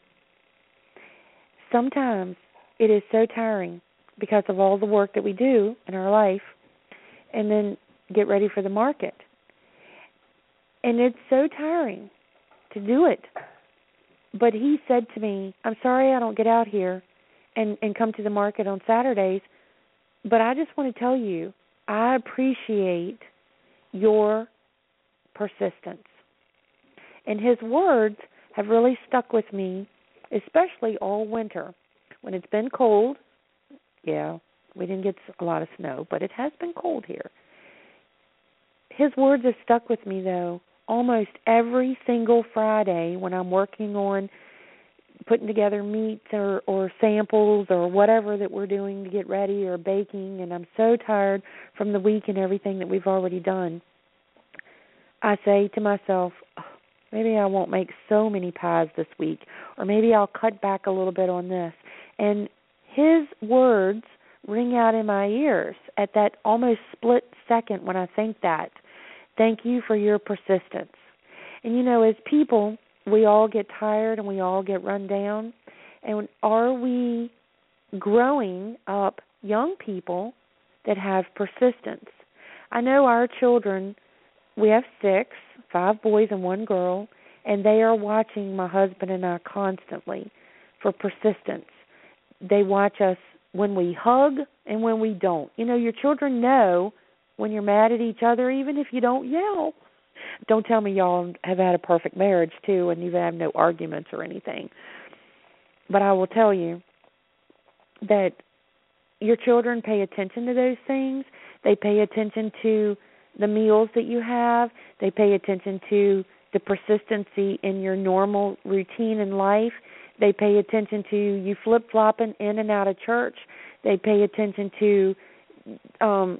Sometimes it is so tiring because of all the work that we do in our life and then get ready for the market. And it's so tiring to do it. But he said to me, I'm sorry I don't get out here and, and come to the market on Saturdays, but I just want to tell you, I appreciate your persistence. And his words have really stuck with me, especially all winter. When it's been cold, yeah, we didn't get a lot of snow, but it has been cold here. His words have stuck with me, though, almost every single Friday when I'm working on putting together meats or, or samples or whatever that we're doing to get ready or baking, and I'm so tired from the week and everything that we've already done. I say to myself, oh, maybe I won't make so many pies this week, or maybe I'll cut back a little bit on this. And his words ring out in my ears at that almost split second when I think that. Thank you for your persistence. And, you know, as people, we all get tired and we all get run down. And are we growing up young people that have persistence? I know our children, we have six, five boys and one girl, and they are watching my husband and I constantly for persistence. They watch us when we hug and when we don't. You know, your children know when you're mad at each other, even if you don't yell. Don't tell me y'all have had a perfect marriage, too, and you have no arguments or anything. But I will tell you that your children pay attention to those things. They pay attention to the meals that you have. They pay attention to the persistency in your normal routine in life. They pay attention to you flip-flopping in and out of church. They pay attention to um,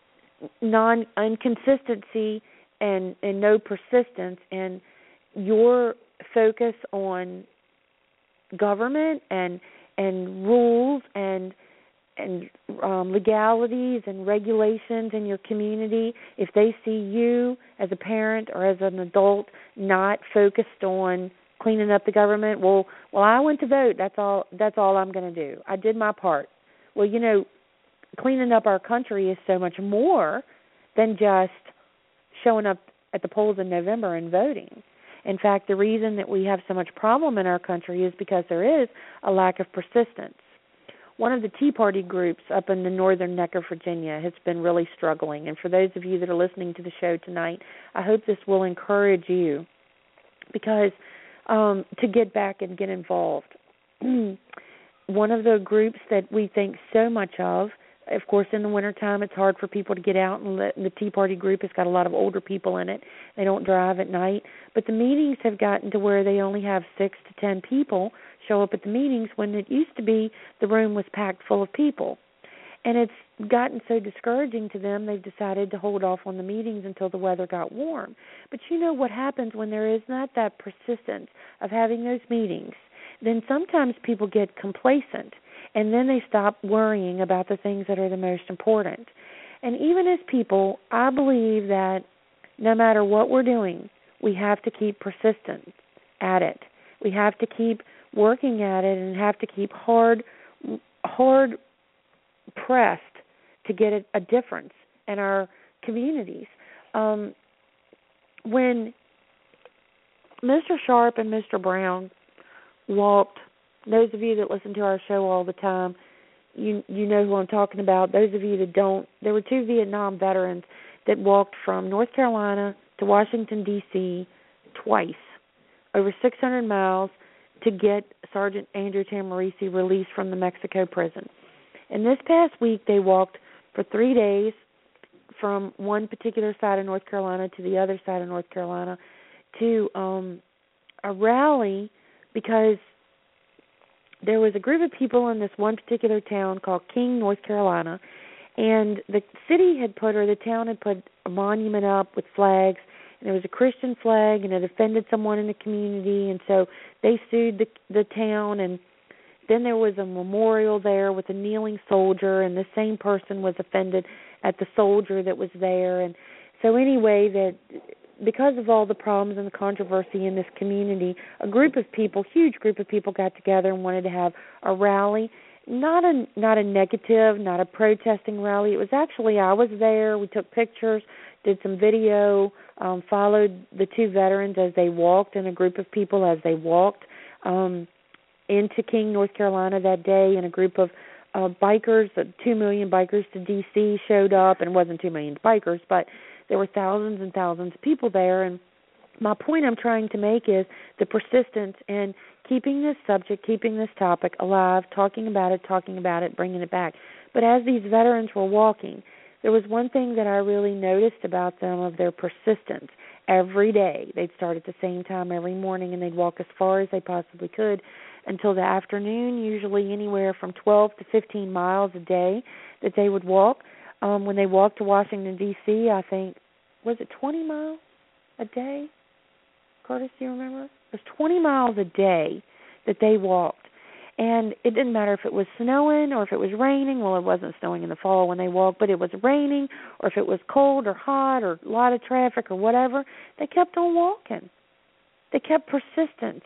non-inconsistency and, and no persistence, and your focus on government and and rules and and um, legalities and regulations in your community. If they see you as a parent or as an adult not focused on cleaning up the government, well, well, I went to vote. That's all. That's all I'm going to do. I did my part. Well, you know, cleaning up our country is so much more than just showing up at the polls in November and voting. In fact, the reason that we have so much problem in our country is because there is a lack of persistence. One of the Tea Party groups up in the northern neck of Virginia has been really struggling. And for those of you that are listening to the show tonight, I hope this will encourage you because um, to get back and get involved. One of the groups that we think so much of, of course, in the wintertime, it's hard for people to get out, and the, the Tea Party group has got a lot of older people in it. They don't drive at night. But the meetings have gotten to where they only have six to ten people show up at the meetings when it used to be the room was packed full of people. And it's gotten so discouraging to them, they've decided to hold off on the meetings until the weather got warm. But you know what happens when there is not that persistence of having those meetings? Then sometimes people get complacent, and then they stop worrying about the things that are the most important. And even as people, I believe that no matter what we're doing, we have to keep persistent at it. We have to keep working at it and have to keep hard, hard pressed to get a, a difference in our communities. Um, when Mister Sharp and Mister Brown walked, those of you that listen to our show all the time, you you know who I'm talking about. Those of you that don't, there were two Vietnam veterans that walked from North Carolina to Washington, D C twice, over six hundred miles, to get Sergeant Andrew Tamarici released from the Mexico prison. And this past week, they walked for three days from one particular side of North Carolina to the other side of North Carolina to um, a rally because there was a group of people in this one particular town called King, North Carolina, and the city had put, or the town had put a monument up with flags, and there was a Christian flag, and it offended someone in the community, and so they sued the, the town, and then there was a memorial there with a kneeling soldier, and the same person was offended at the soldier that was there. And so anyway, that because of all the problems and the controversy in this community, a group of people, huge group of people got together and wanted to have a rally, not a not a negative, not a protesting rally. It was actually, I was there, we took pictures, did some video, um, followed the two veterans as they walked and a group of people as they walked. Um into King, North Carolina that day, and a group of uh, bikers, uh, two million bikers to D C showed up, and it wasn't two million bikers, but there were thousands and thousands of people there. And my point I'm trying to make is the persistence in keeping this subject, keeping this topic alive, talking about it, talking about it, bringing it back. But as these veterans were walking, there was one thing that I really noticed about them of their persistence. Every day, they'd start at the same time every morning, and they'd walk as far as they possibly could until the afternoon, usually anywhere from twelve to fifteen miles a day that they would walk. Um, when they walked to Washington, D C, I think, was it twenty miles a day? Curtis, do you remember? It was twenty miles a day that they walked. And it didn't matter if it was snowing or if it was raining. Well, it wasn't snowing in the fall when they walked, but it was raining, or if it was cold or hot or a lot of traffic or whatever, they kept on walking. They kept persistence.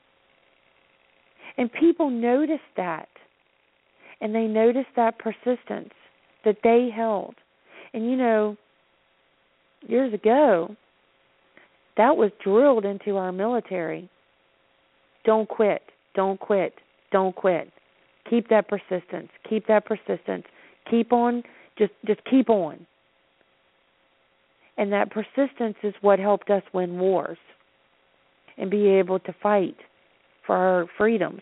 And people noticed that. And they noticed that persistence that they held. And, you know, years ago, that was drilled into our military. Don't quit. Don't quit. Don't quit. Keep that persistence. Keep that persistence. Keep on. Just, just keep on. And that persistence is what helped us win wars and be able to fight for our freedoms.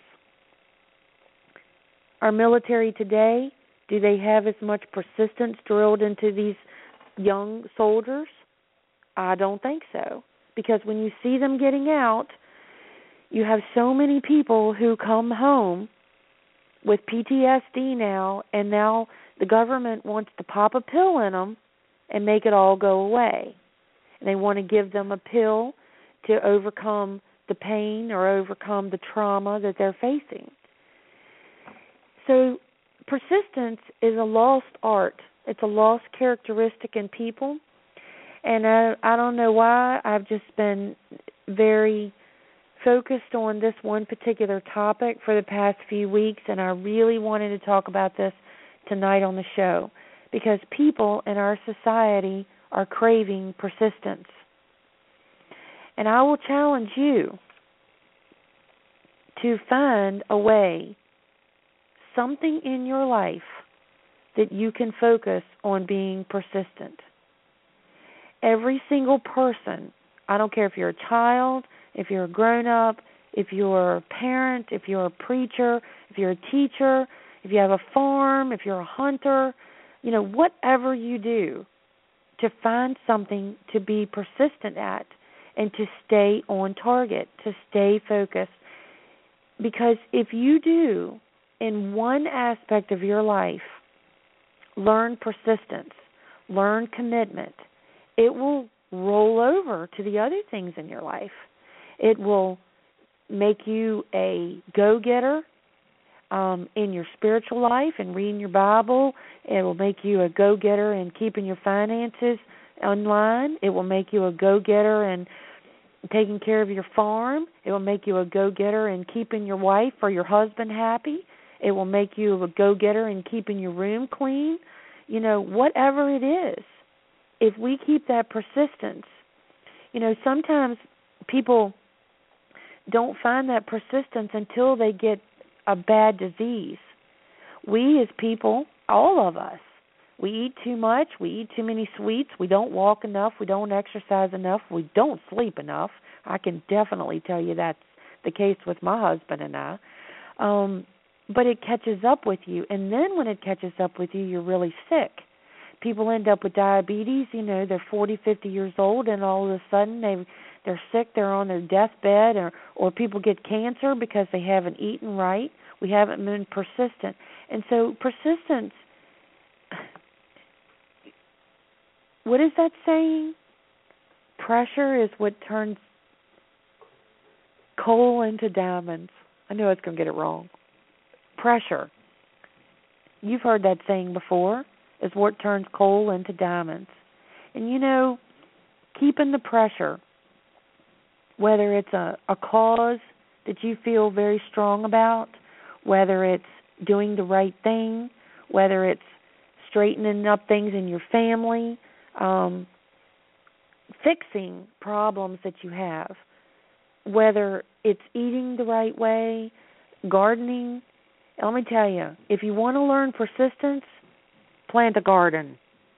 Our military today, do they have as much persistence drilled into these young soldiers? I don't think so. Because when you see them getting out, you have so many people who come home with P T S D now, and now the government wants to pop a pill in them and make it all go away. And they want to give them a pill to overcome the pain or overcome the trauma that they're facing. So persistence is a lost art. It's a lost characteristic in people. And I, I don't know why I've just been very focused on this one particular topic for the past few weeks, and I really wanted to talk about this tonight on the show, because people in our society are craving persistence. And I will challenge you to find a way, something in your life that you can focus on being persistent. Every single person, I don't care if you're a child, if you're a grown-up, if you're a parent, if you're a preacher, if you're a teacher, if you have a farm, if you're a hunter, you know, whatever you do, to find something to be persistent at and to stay on target, to stay focused. Because if you do, in one aspect of your life, learn persistence, learn commitment, it will roll over to the other things in your life. It will make you a go-getter um, in your spiritual life and reading your Bible. It will make you a go-getter in keeping your finances online. It will make you a go-getter in taking care of your farm. It will make you a go-getter in keeping your wife or your husband happy. It will make you a go-getter in keeping your room clean. You know, whatever it is, if we keep that persistence, you know, sometimes people don't find that persistence until they get a bad disease. We as people, all of us, we eat too much, we eat too many sweets, we don't walk enough, we don't exercise enough, we don't sleep enough. I can definitely tell you that's the case with my husband and I. Um, but it catches up with you, and then when it catches up with you, you're really sick. People end up with diabetes, you know, they're forty, fifty years old, and all of a sudden they, they're sick, they're on their deathbed, or, or people get cancer because they haven't eaten right. We haven't been persistent. And so persistence, what is that saying? Pressure is what turns coal into diamonds. I know I was going to get it wrong. Pressure. You've heard that saying before, is what turns coal into diamonds. And you know, keeping the pressure, whether it's a, a cause that you feel very strong about, whether it's doing the right thing, whether it's straightening up things in your family, um, fixing problems that you have, whether it's eating the right way, gardening. Let me tell you, if you want to learn persistence, plant a garden.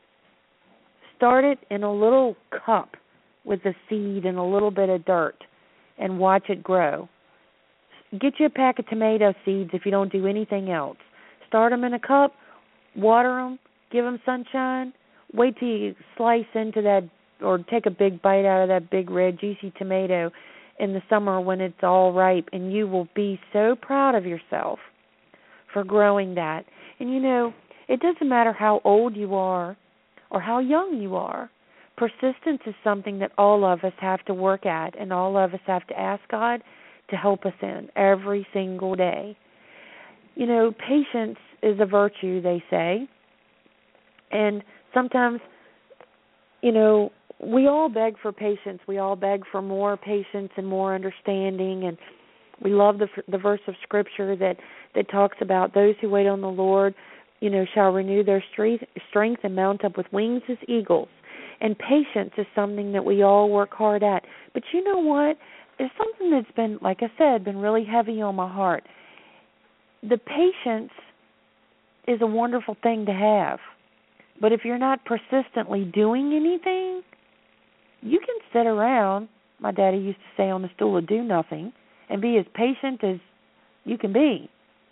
Start it in a little cup with a seed and a little bit of dirt and watch it grow. Get you a pack of tomato seeds if you don't do anything else. Start them in a cup, water them, give them sunshine. Wait till you slice into that or take a big bite out of that big red juicy tomato in the summer when it's all ripe, and you will be so proud of yourself for growing that. And you know, it doesn't matter how old you are or how young you are. Persistence is something that all of us have to work at, and all of us have to ask God to help us in every single day. You know, patience is a virtue, they say. And sometimes, you know, we all beg for patience. We all beg for more patience and more understanding. And we love the the verse of Scripture that, that talks about those who wait on the Lord, you know, shall renew their strength, strength and mount up with wings as eagles. And patience is something that we all work hard at. But you know what? There's something that's been, like I said, been really heavy on my heart. The patience is a wonderful thing to have. But if you're not persistently doing anything, you can sit around, my daddy used to say, on the stool and do nothing, and be as patient as you can be.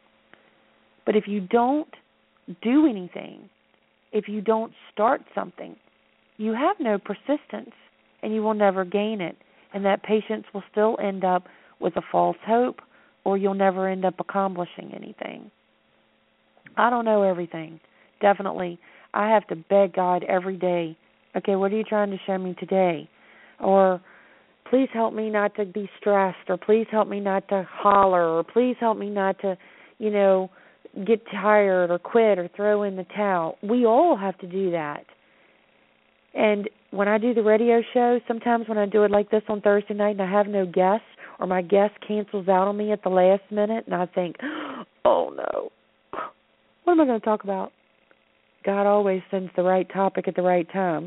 But if you don't do anything, if you don't start something, you have no persistence, and you will never gain it. And that patience will still end up with a false hope, or you'll never end up accomplishing anything. I don't know everything. Definitely, I have to beg God every day, okay, what are you trying to show me today? Or please help me not to be stressed, or please help me not to holler, or please help me not to, you know, get tired or quit or throw in the towel. We all have to do that. And when I do the radio show, sometimes when I do it like this on Thursday night and I have no guests, or my guest cancels out on me at the last minute, and I think, oh no, what am I going to talk about? God always sends the right topic at the right time.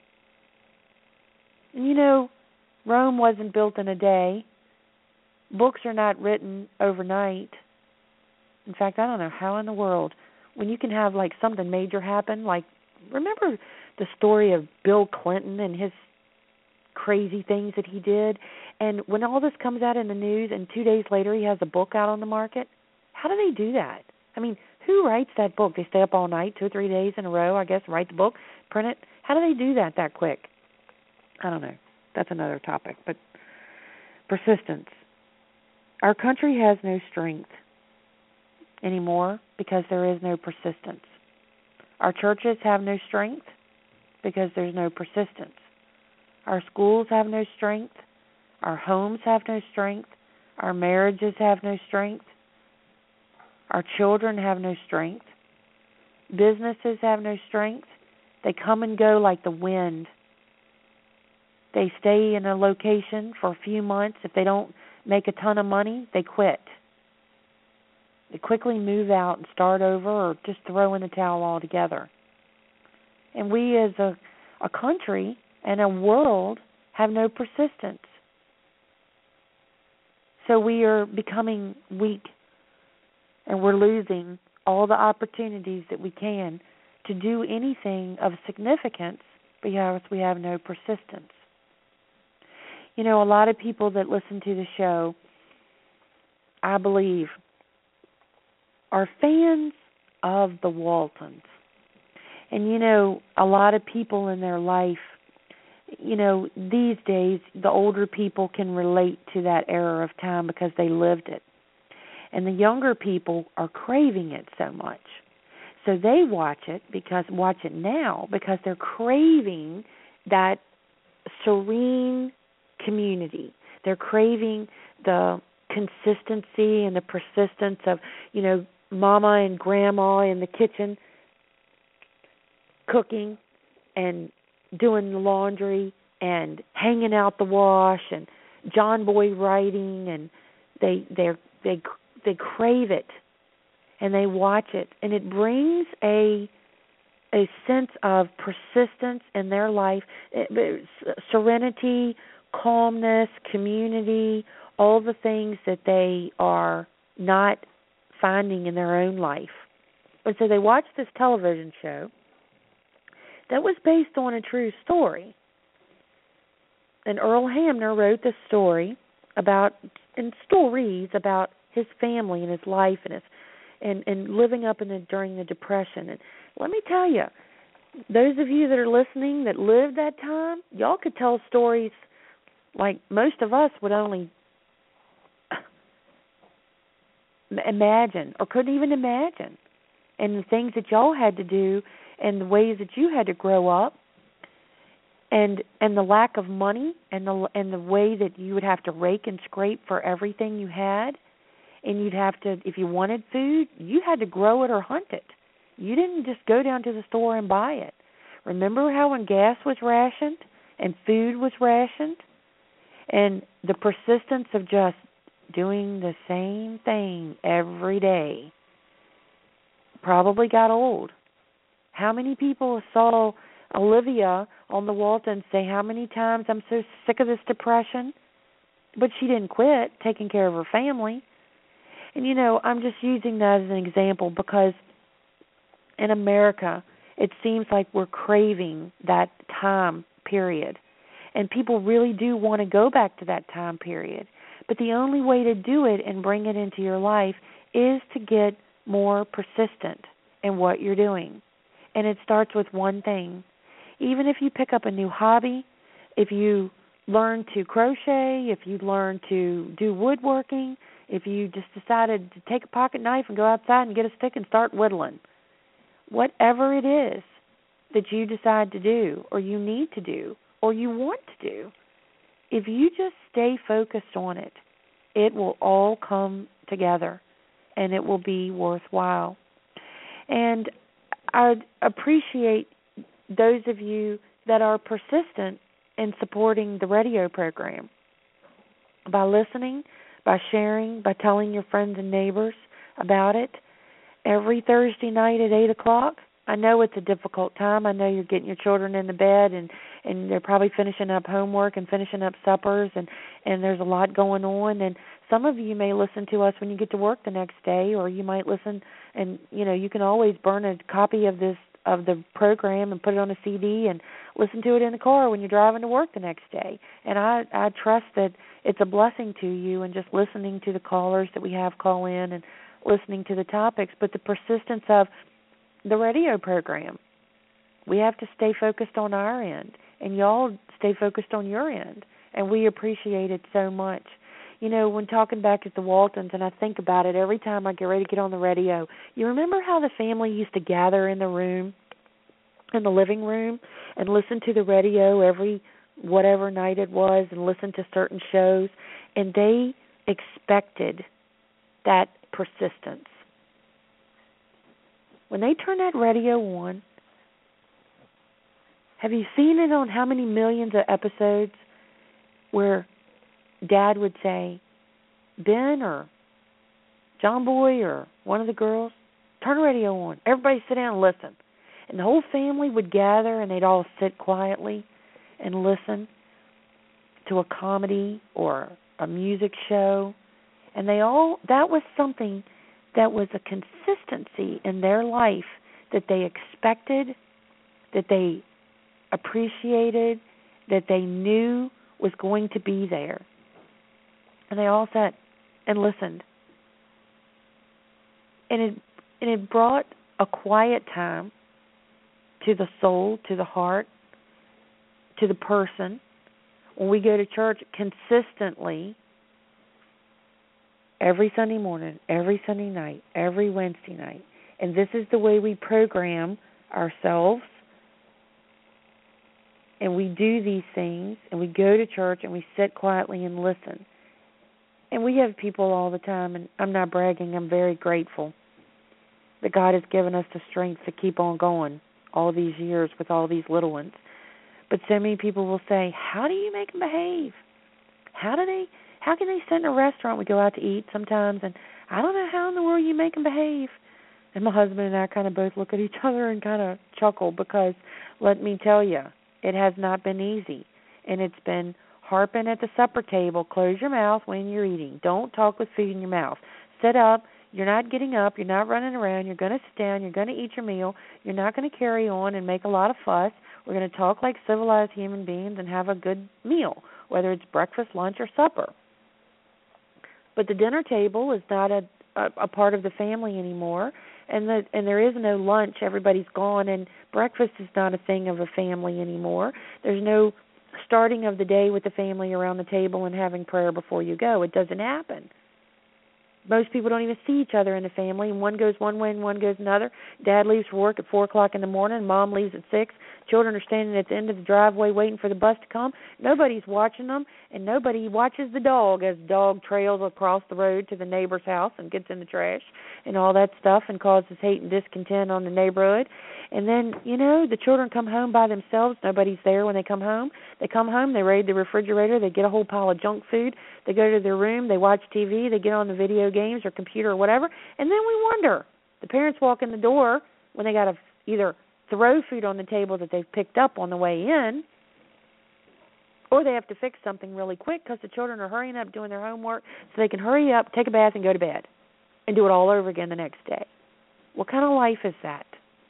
And you know, Rome wasn't built in a day. Books are not written overnight. In fact, I don't know how in the world, when you can have like something major happen, like remember the story of Bill Clinton and his crazy things that he did, and when all this comes out in the news and two days later he has a book out on the market, how do they do that? I mean, who writes that book? They stay up all night, two or three days in a row, I guess, write the book, print it. How do they do that that quick? I don't know. That's another topic, but persistence. Our country has no strength anymore because there is no persistence. Our churches have no strength because there's no persistence. Our schools have no strength. Our homes have no strength. Our marriages have no strength. Our children have no strength. Businesses have no strength. They come and go like the wind. They stay in a location for a few months. If they don't make a ton of money, they quit. They quickly move out and start over or just throw in the towel altogether. And we as a, a country and a world have no persistence. So we are becoming weak, and we're losing all the opportunities that we can to do anything of significance because we have no persistence. You know, a lot of people that listen to the show, I believe, are fans of the Waltons. And, you know, a lot of people in their life, you know, these days, the older people can relate to that era of time because they lived it. And the younger people are craving it so much. So they watch it because watch it now because they're craving that serene community. They're craving the consistency and the persistence of, you know, mama and grandma in the kitchen cooking and doing the laundry and hanging out the wash and John Boy writing, and they they they they crave it and they watch it, and it brings a a sense of persistence in their life, serenity, calmness, community, all the things that they are not finding in their own life. And so they watch this television show that was based on a true story. And Earl Hamner wrote this story about, and stories about his family and his life and his and, and living up in the, during the Depression. And let me tell you, those of you that are listening that lived that time, y'all could tell stories like most of us would only imagine or couldn't even imagine. And the things that y'all had to do and the ways that you had to grow up, and and the lack of money and the and the way that you would have to rake and scrape for everything you had, and you'd have to, if you wanted food, you had to grow it or hunt it. You didn't just go down to the store and buy it. Remember how when gas was rationed and food was rationed, and the persistence of just doing the same thing every day probably got old. How many people saw Olivia on the Waltons say, how many times I'm so sick of this depression? But she didn't quit taking care of her family. And, you know, I'm just using that as an example because in America, it seems like we're craving that time period. And people really do want to go back to that time period. But the only way to do it and bring it into your life is to get more persistent in what you're doing. And it starts with one thing. Even if you pick up a new hobby, if you learn to crochet, if you learn to do woodworking, if you just decided to take a pocket knife and go outside and get a stick and start whittling, whatever it is that you decide to do or you need to do or you want to do, if you just stay focused on it, it will all come together and it will be worthwhile. And I appreciate those of you that are persistent in supporting the radio program by listening, by sharing, by telling your friends and neighbors about it. Every Thursday night at eight o'clock, I know it's a difficult time. I know you're getting your children into bed, and and they're probably finishing up homework and finishing up suppers, and and there's a lot going on. And some of you may listen to us when you get to work the next day, or you might listen, and you know you can always burn a copy of this of the program and put it on a C D and listen to it in the car when you're driving to work the next day. And I I trust that it's a blessing to you, and just listening to the callers that we have call in and listening to the topics, but the persistence of the radio program. We have to stay focused on our end, and y'all stay focused on your end, and we appreciate it so much. You know, when talking back at the Waltons, and I think about it every time I get ready to get on the radio, you remember how the family used to gather in the room, in the living room, and listen to the radio every whatever night it was, and listen to certain shows, and they expected that persistence. When they turn that radio on, have you seen it on how many millions of episodes where Dad would say, Ben or John Boy or one of the girls, turn the radio on. Everybody sit down and listen. And the whole family would gather, and they'd all sit quietly and listen to a comedy or a music show. And they all, that was something that was a consistency in their life that they expected, that they appreciated, that they knew was going to be there. And they all sat and listened. And it and it brought a quiet time to the soul, to the heart, to the person. When we go to church consistently, every Sunday morning, every Sunday night, every Wednesday night. And this is the way we program ourselves. And we do these things, and we go to church, and we sit quietly and listen. And we have people all the time, and I'm not bragging, I'm very grateful that God has given us the strength to keep on going all these years with all these little ones. But so many people will say, how do you make them behave? How do they... How can they sit in a restaurant? We go out to eat sometimes, and I don't know how in the world you make them behave. And my husband and I kind of both look at each other and kind of chuckle, because let me tell you, it has not been easy. And it's been harping at the supper table. Close your mouth when you're eating. Don't talk with food in your mouth. Sit up. You're not getting up. You're not running around. You're going to sit down. You're going to eat your meal. You're not going to carry on and make a lot of fuss. We're going to talk like civilized human beings and have a good meal, whether it's breakfast, lunch, or supper. But the dinner table is not a, a, a part of the family anymore, and the, and there is no lunch. Everybody's gone, and breakfast is not a thing of a family anymore. There's no starting of the day with the family around the table and having prayer before you go. It doesn't happen. Most people don't even see each other in the family, and one goes one way and one goes another. Dad leaves for work at four o'clock in the morning. Mom leaves at six. Children are standing at the end of the driveway waiting for the bus to come. Nobody's watching them, and nobody watches the dog as the dog trails across the road to the neighbor's house and gets in the trash and all that stuff and causes hate and discontent on the neighborhood. And then, you know, the children come home by themselves. Nobody's there when they come home. They come home, they raid the refrigerator, they get a whole pile of junk food, they go to their room, they watch T V, they get on the video games or computer or whatever, and then we wonder. The parents walk in the door when they got to either throw food on the table that they've picked up on the way in, or they have to fix something really quick because the children are hurrying up doing their homework so they can hurry up, take a bath, and go to bed and do it all over again the next day. What kind of life is that?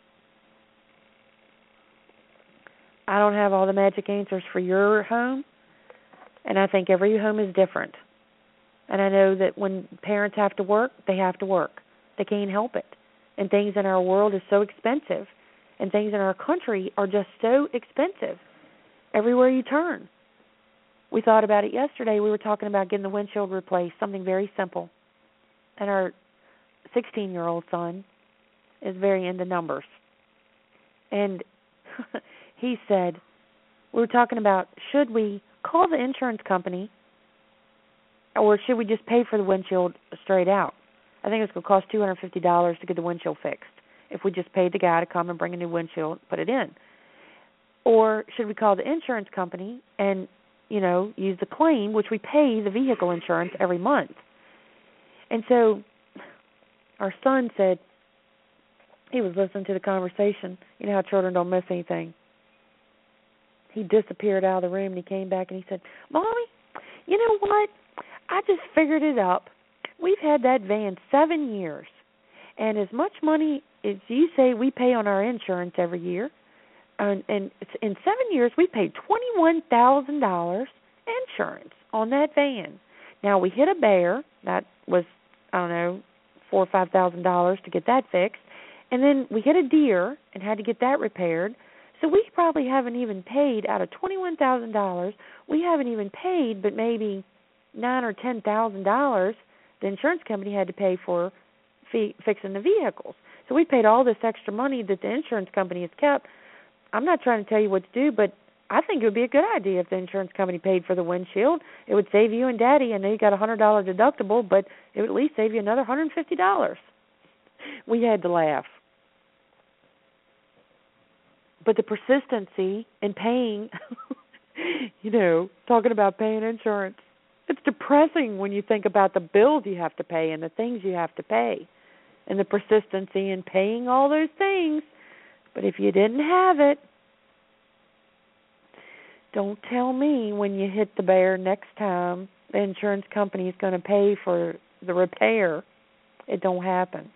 I don't have all the magic answers for your home, and I think every home is different. And I know that when parents have to work, they have to work. They can't help it. And things in our world are so expensive, and things in our country are just so expensive everywhere you turn. We thought about it yesterday. We were talking about getting the windshield replaced, something very simple. And our sixteen-year-old son is very into numbers. And he said, we were talking about, should we call the insurance company or should we just pay for the windshield straight out? I think it's going to cost two hundred fifty dollars to get the windshield fixed if we just paid the guy to come and bring a new windshield, put it in. Or should we call the insurance company and, you know, use the claim, which we pay the vehicle insurance every month. And so our son said, He was listening to the conversation. You know how children don't miss anything. He disappeared out of the room, and he came back, and he said, Mommy, you know what? I just figured it up. We've had that van seven years, and as much money as you say we pay on our insurance every year, and, and in seven years we paid twenty-one thousand dollars insurance on that van. Now, we hit a bear. That was, I don't know, four or five thousand dollars to get that fixed. And then we hit a deer and had to get that repaired. So we probably haven't even paid out of twenty-one thousand dollars. We haven't even paid, but maybe nine or ten thousand dollars. The insurance company had to pay for fee, fixing the vehicles. So we paid all this extra money that the insurance company has kept. I'm not trying to tell you what to do, but I think it would be a good idea if the insurance company paid for the windshield. It would save you and Daddy. I know you got a one hundred dollars deductible, but it would at least save you another one hundred fifty dollars. We had to laugh. But the persistency in paying, you know, talking about paying insurance, it's depressing when you think about the bills you have to pay and the things you have to pay and the persistency in paying all those things. But if you didn't have it, don't tell me when you hit the bear next time the insurance company is going to pay for the repair. It don't happen.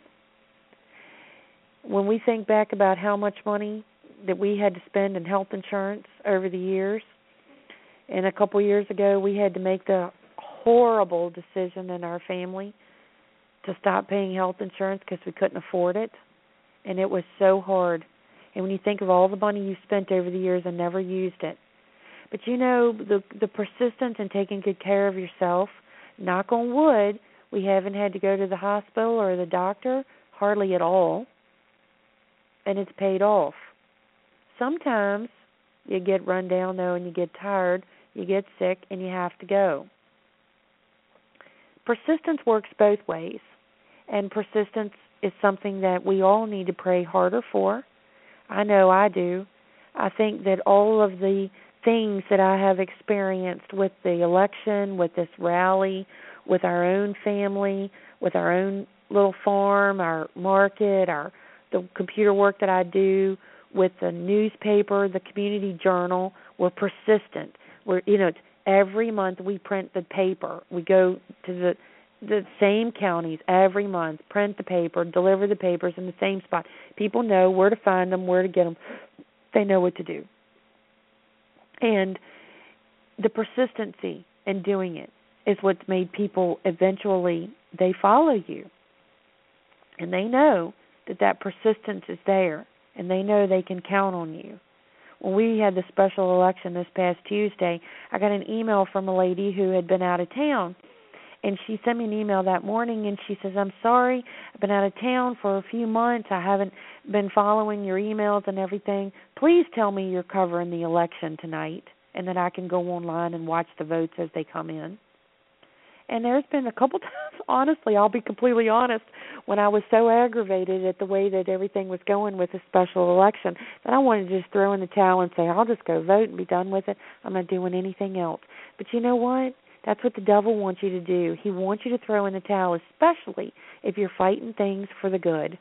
When we think back about how much money that we had to spend in health insurance over the years, and a couple years ago we had to make the horrible decision in our family to stop paying health insurance because we couldn't afford it, and it was so hard. And when you think of all the money you spent over the years and never used it, but you know, the the persistence in taking good care of yourself, knock on wood, we haven't had to go to the hospital or the doctor hardly at all, and it's paid off. Sometimes you get run down, though, and you get tired, you get sick, and you have to go. Persistence works both ways, and persistence is something that we all need to pray harder for. I know I do. I think that all of the things that I have experienced with the election, with this rally, with our own family, with our own little farm, our market, our the computer work that I do, with the newspaper, the community journal, we're persistent. We're, you know, it's every month we print the paper. We go to the the same counties every month, print the paper, deliver the papers in the same spot. People know where to find them, where to get them. They know what to do. And the persistency in doing it is what's made people eventually, they follow you. And they know that that persistence is there, and they know they can count on you. When we had the special election this past Tuesday, I got an email from a lady who had been out of town, and she sent me an email that morning, and she says, I'm sorry, I've been out of town for a few months. I haven't been following your emails and everything. Please tell me you're covering the election tonight and that I can go online and watch the votes as they come in. And there's been a couple times, honestly, I'll be completely honest, when I was so aggravated at the way that everything was going with the special election that I wanted to just throw in the towel and say, I'll just go vote and be done with it. I'm not doing anything else. But you know what? That's what the devil wants you to do. He wants you to throw in the towel, especially if you're fighting things for the good.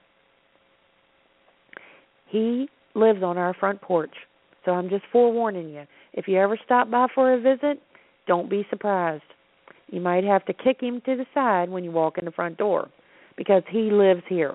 He lives on our front porch, so I'm just forewarning you. If you ever stop by for a visit, don't be surprised. You might have to kick him to the side when you walk in the front door because he lives here.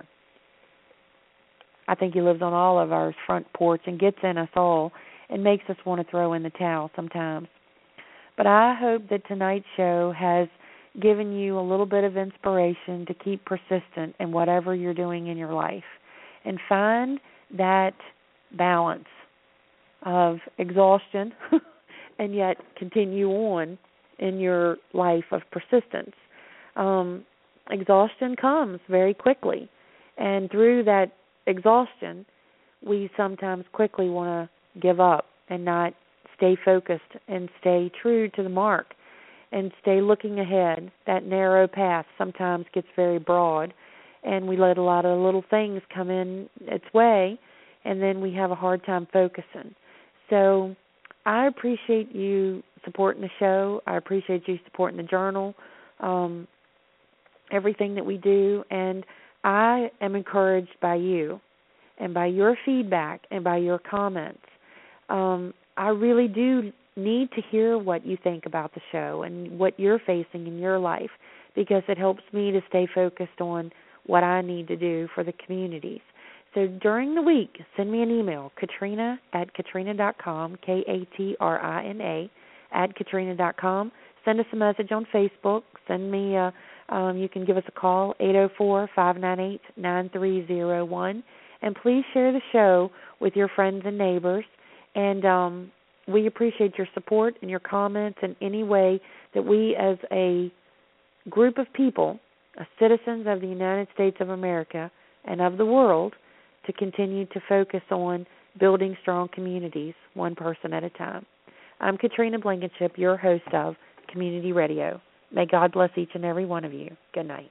I think he lives on all of our front porch and gets in us all and makes us want to throw in the towel sometimes. But I hope that tonight's show has given you a little bit of inspiration to keep persistent in whatever you're doing in your life and find that balance of exhaustion and yet continue on in your life of persistence. Um, exhaustion comes very quickly, and through that exhaustion, we sometimes quickly want to give up and not stay focused and stay true to the mark and stay looking ahead. That narrow path sometimes gets very broad, and we let a lot of little things come in its way, and then we have a hard time focusing. So I appreciate you supporting the show. I appreciate you supporting the journal, um, everything that we do, and I am encouraged by you. and by your feedback and by your comments. Um, I really do need to hear what you think about the show and what you're facing in your life, because it helps me to stay focused on what I need to do for the communities. So during the week, send me an email, Katrina at Katrina dot com, K A T R I N A, at Katrina dot com. Send us a message on Facebook. Send me a, um, you can give us a call, eight oh four, five nine eight, nine three oh one. And please share the show with your friends and neighbors. And um, we appreciate your support and your comments in any way that we as a group of people, as citizens of the United States of America and of the world, to continue to focus on building strong communities, one person at a time. I'm Katrina Blankenship, your host of Community Radio. May God bless each and every one of you. Good night.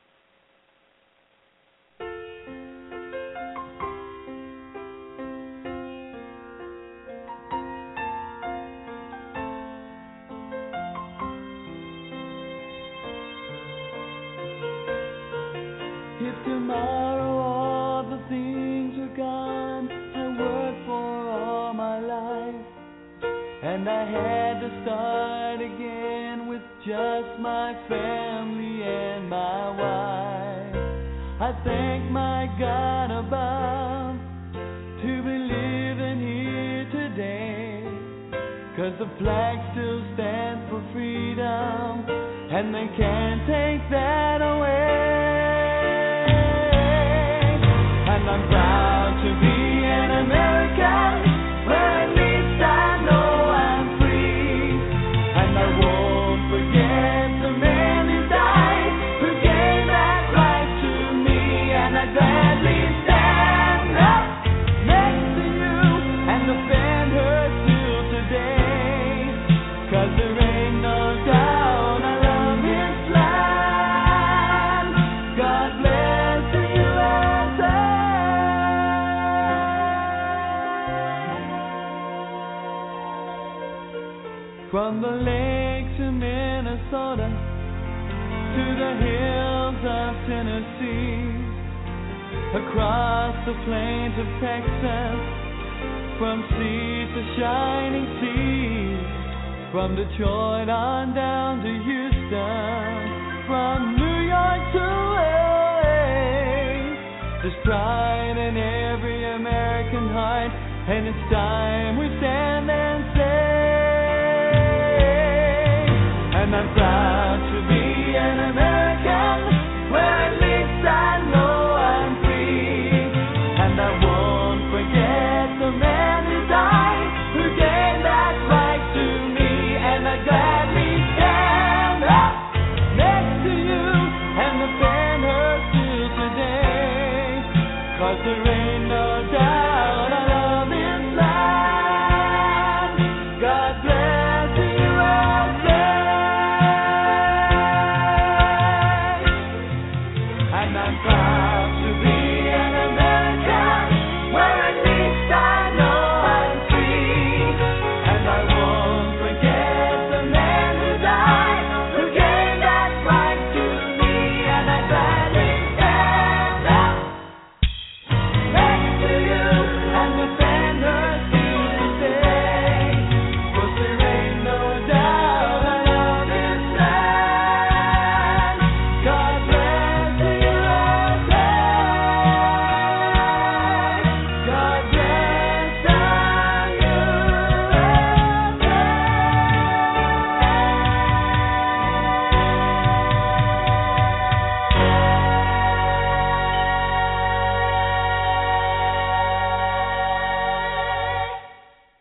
If tomorrow all the things are gone I worked for all my life, and I had to start again with just my family and my wife, I thank my God above to be living here today, 'cause the flag still stands for freedom, and they can't take that away. And I'm proud to be an American, where at least I know I'm free. And I won't forget the men who died, who gave that right to me. And I gladly stand up next to you and defend her till today, 'cause there ain't no doubt I love this land. God bless the U S A. From the lakes of Minnesota to the hills of Tennessee, across the plains of Texas, from sea to shining sea, from Detroit on down to Houston, from New York to L A. There's pride in every American heart, and it's time we stand and say, and I'm proud to be an American.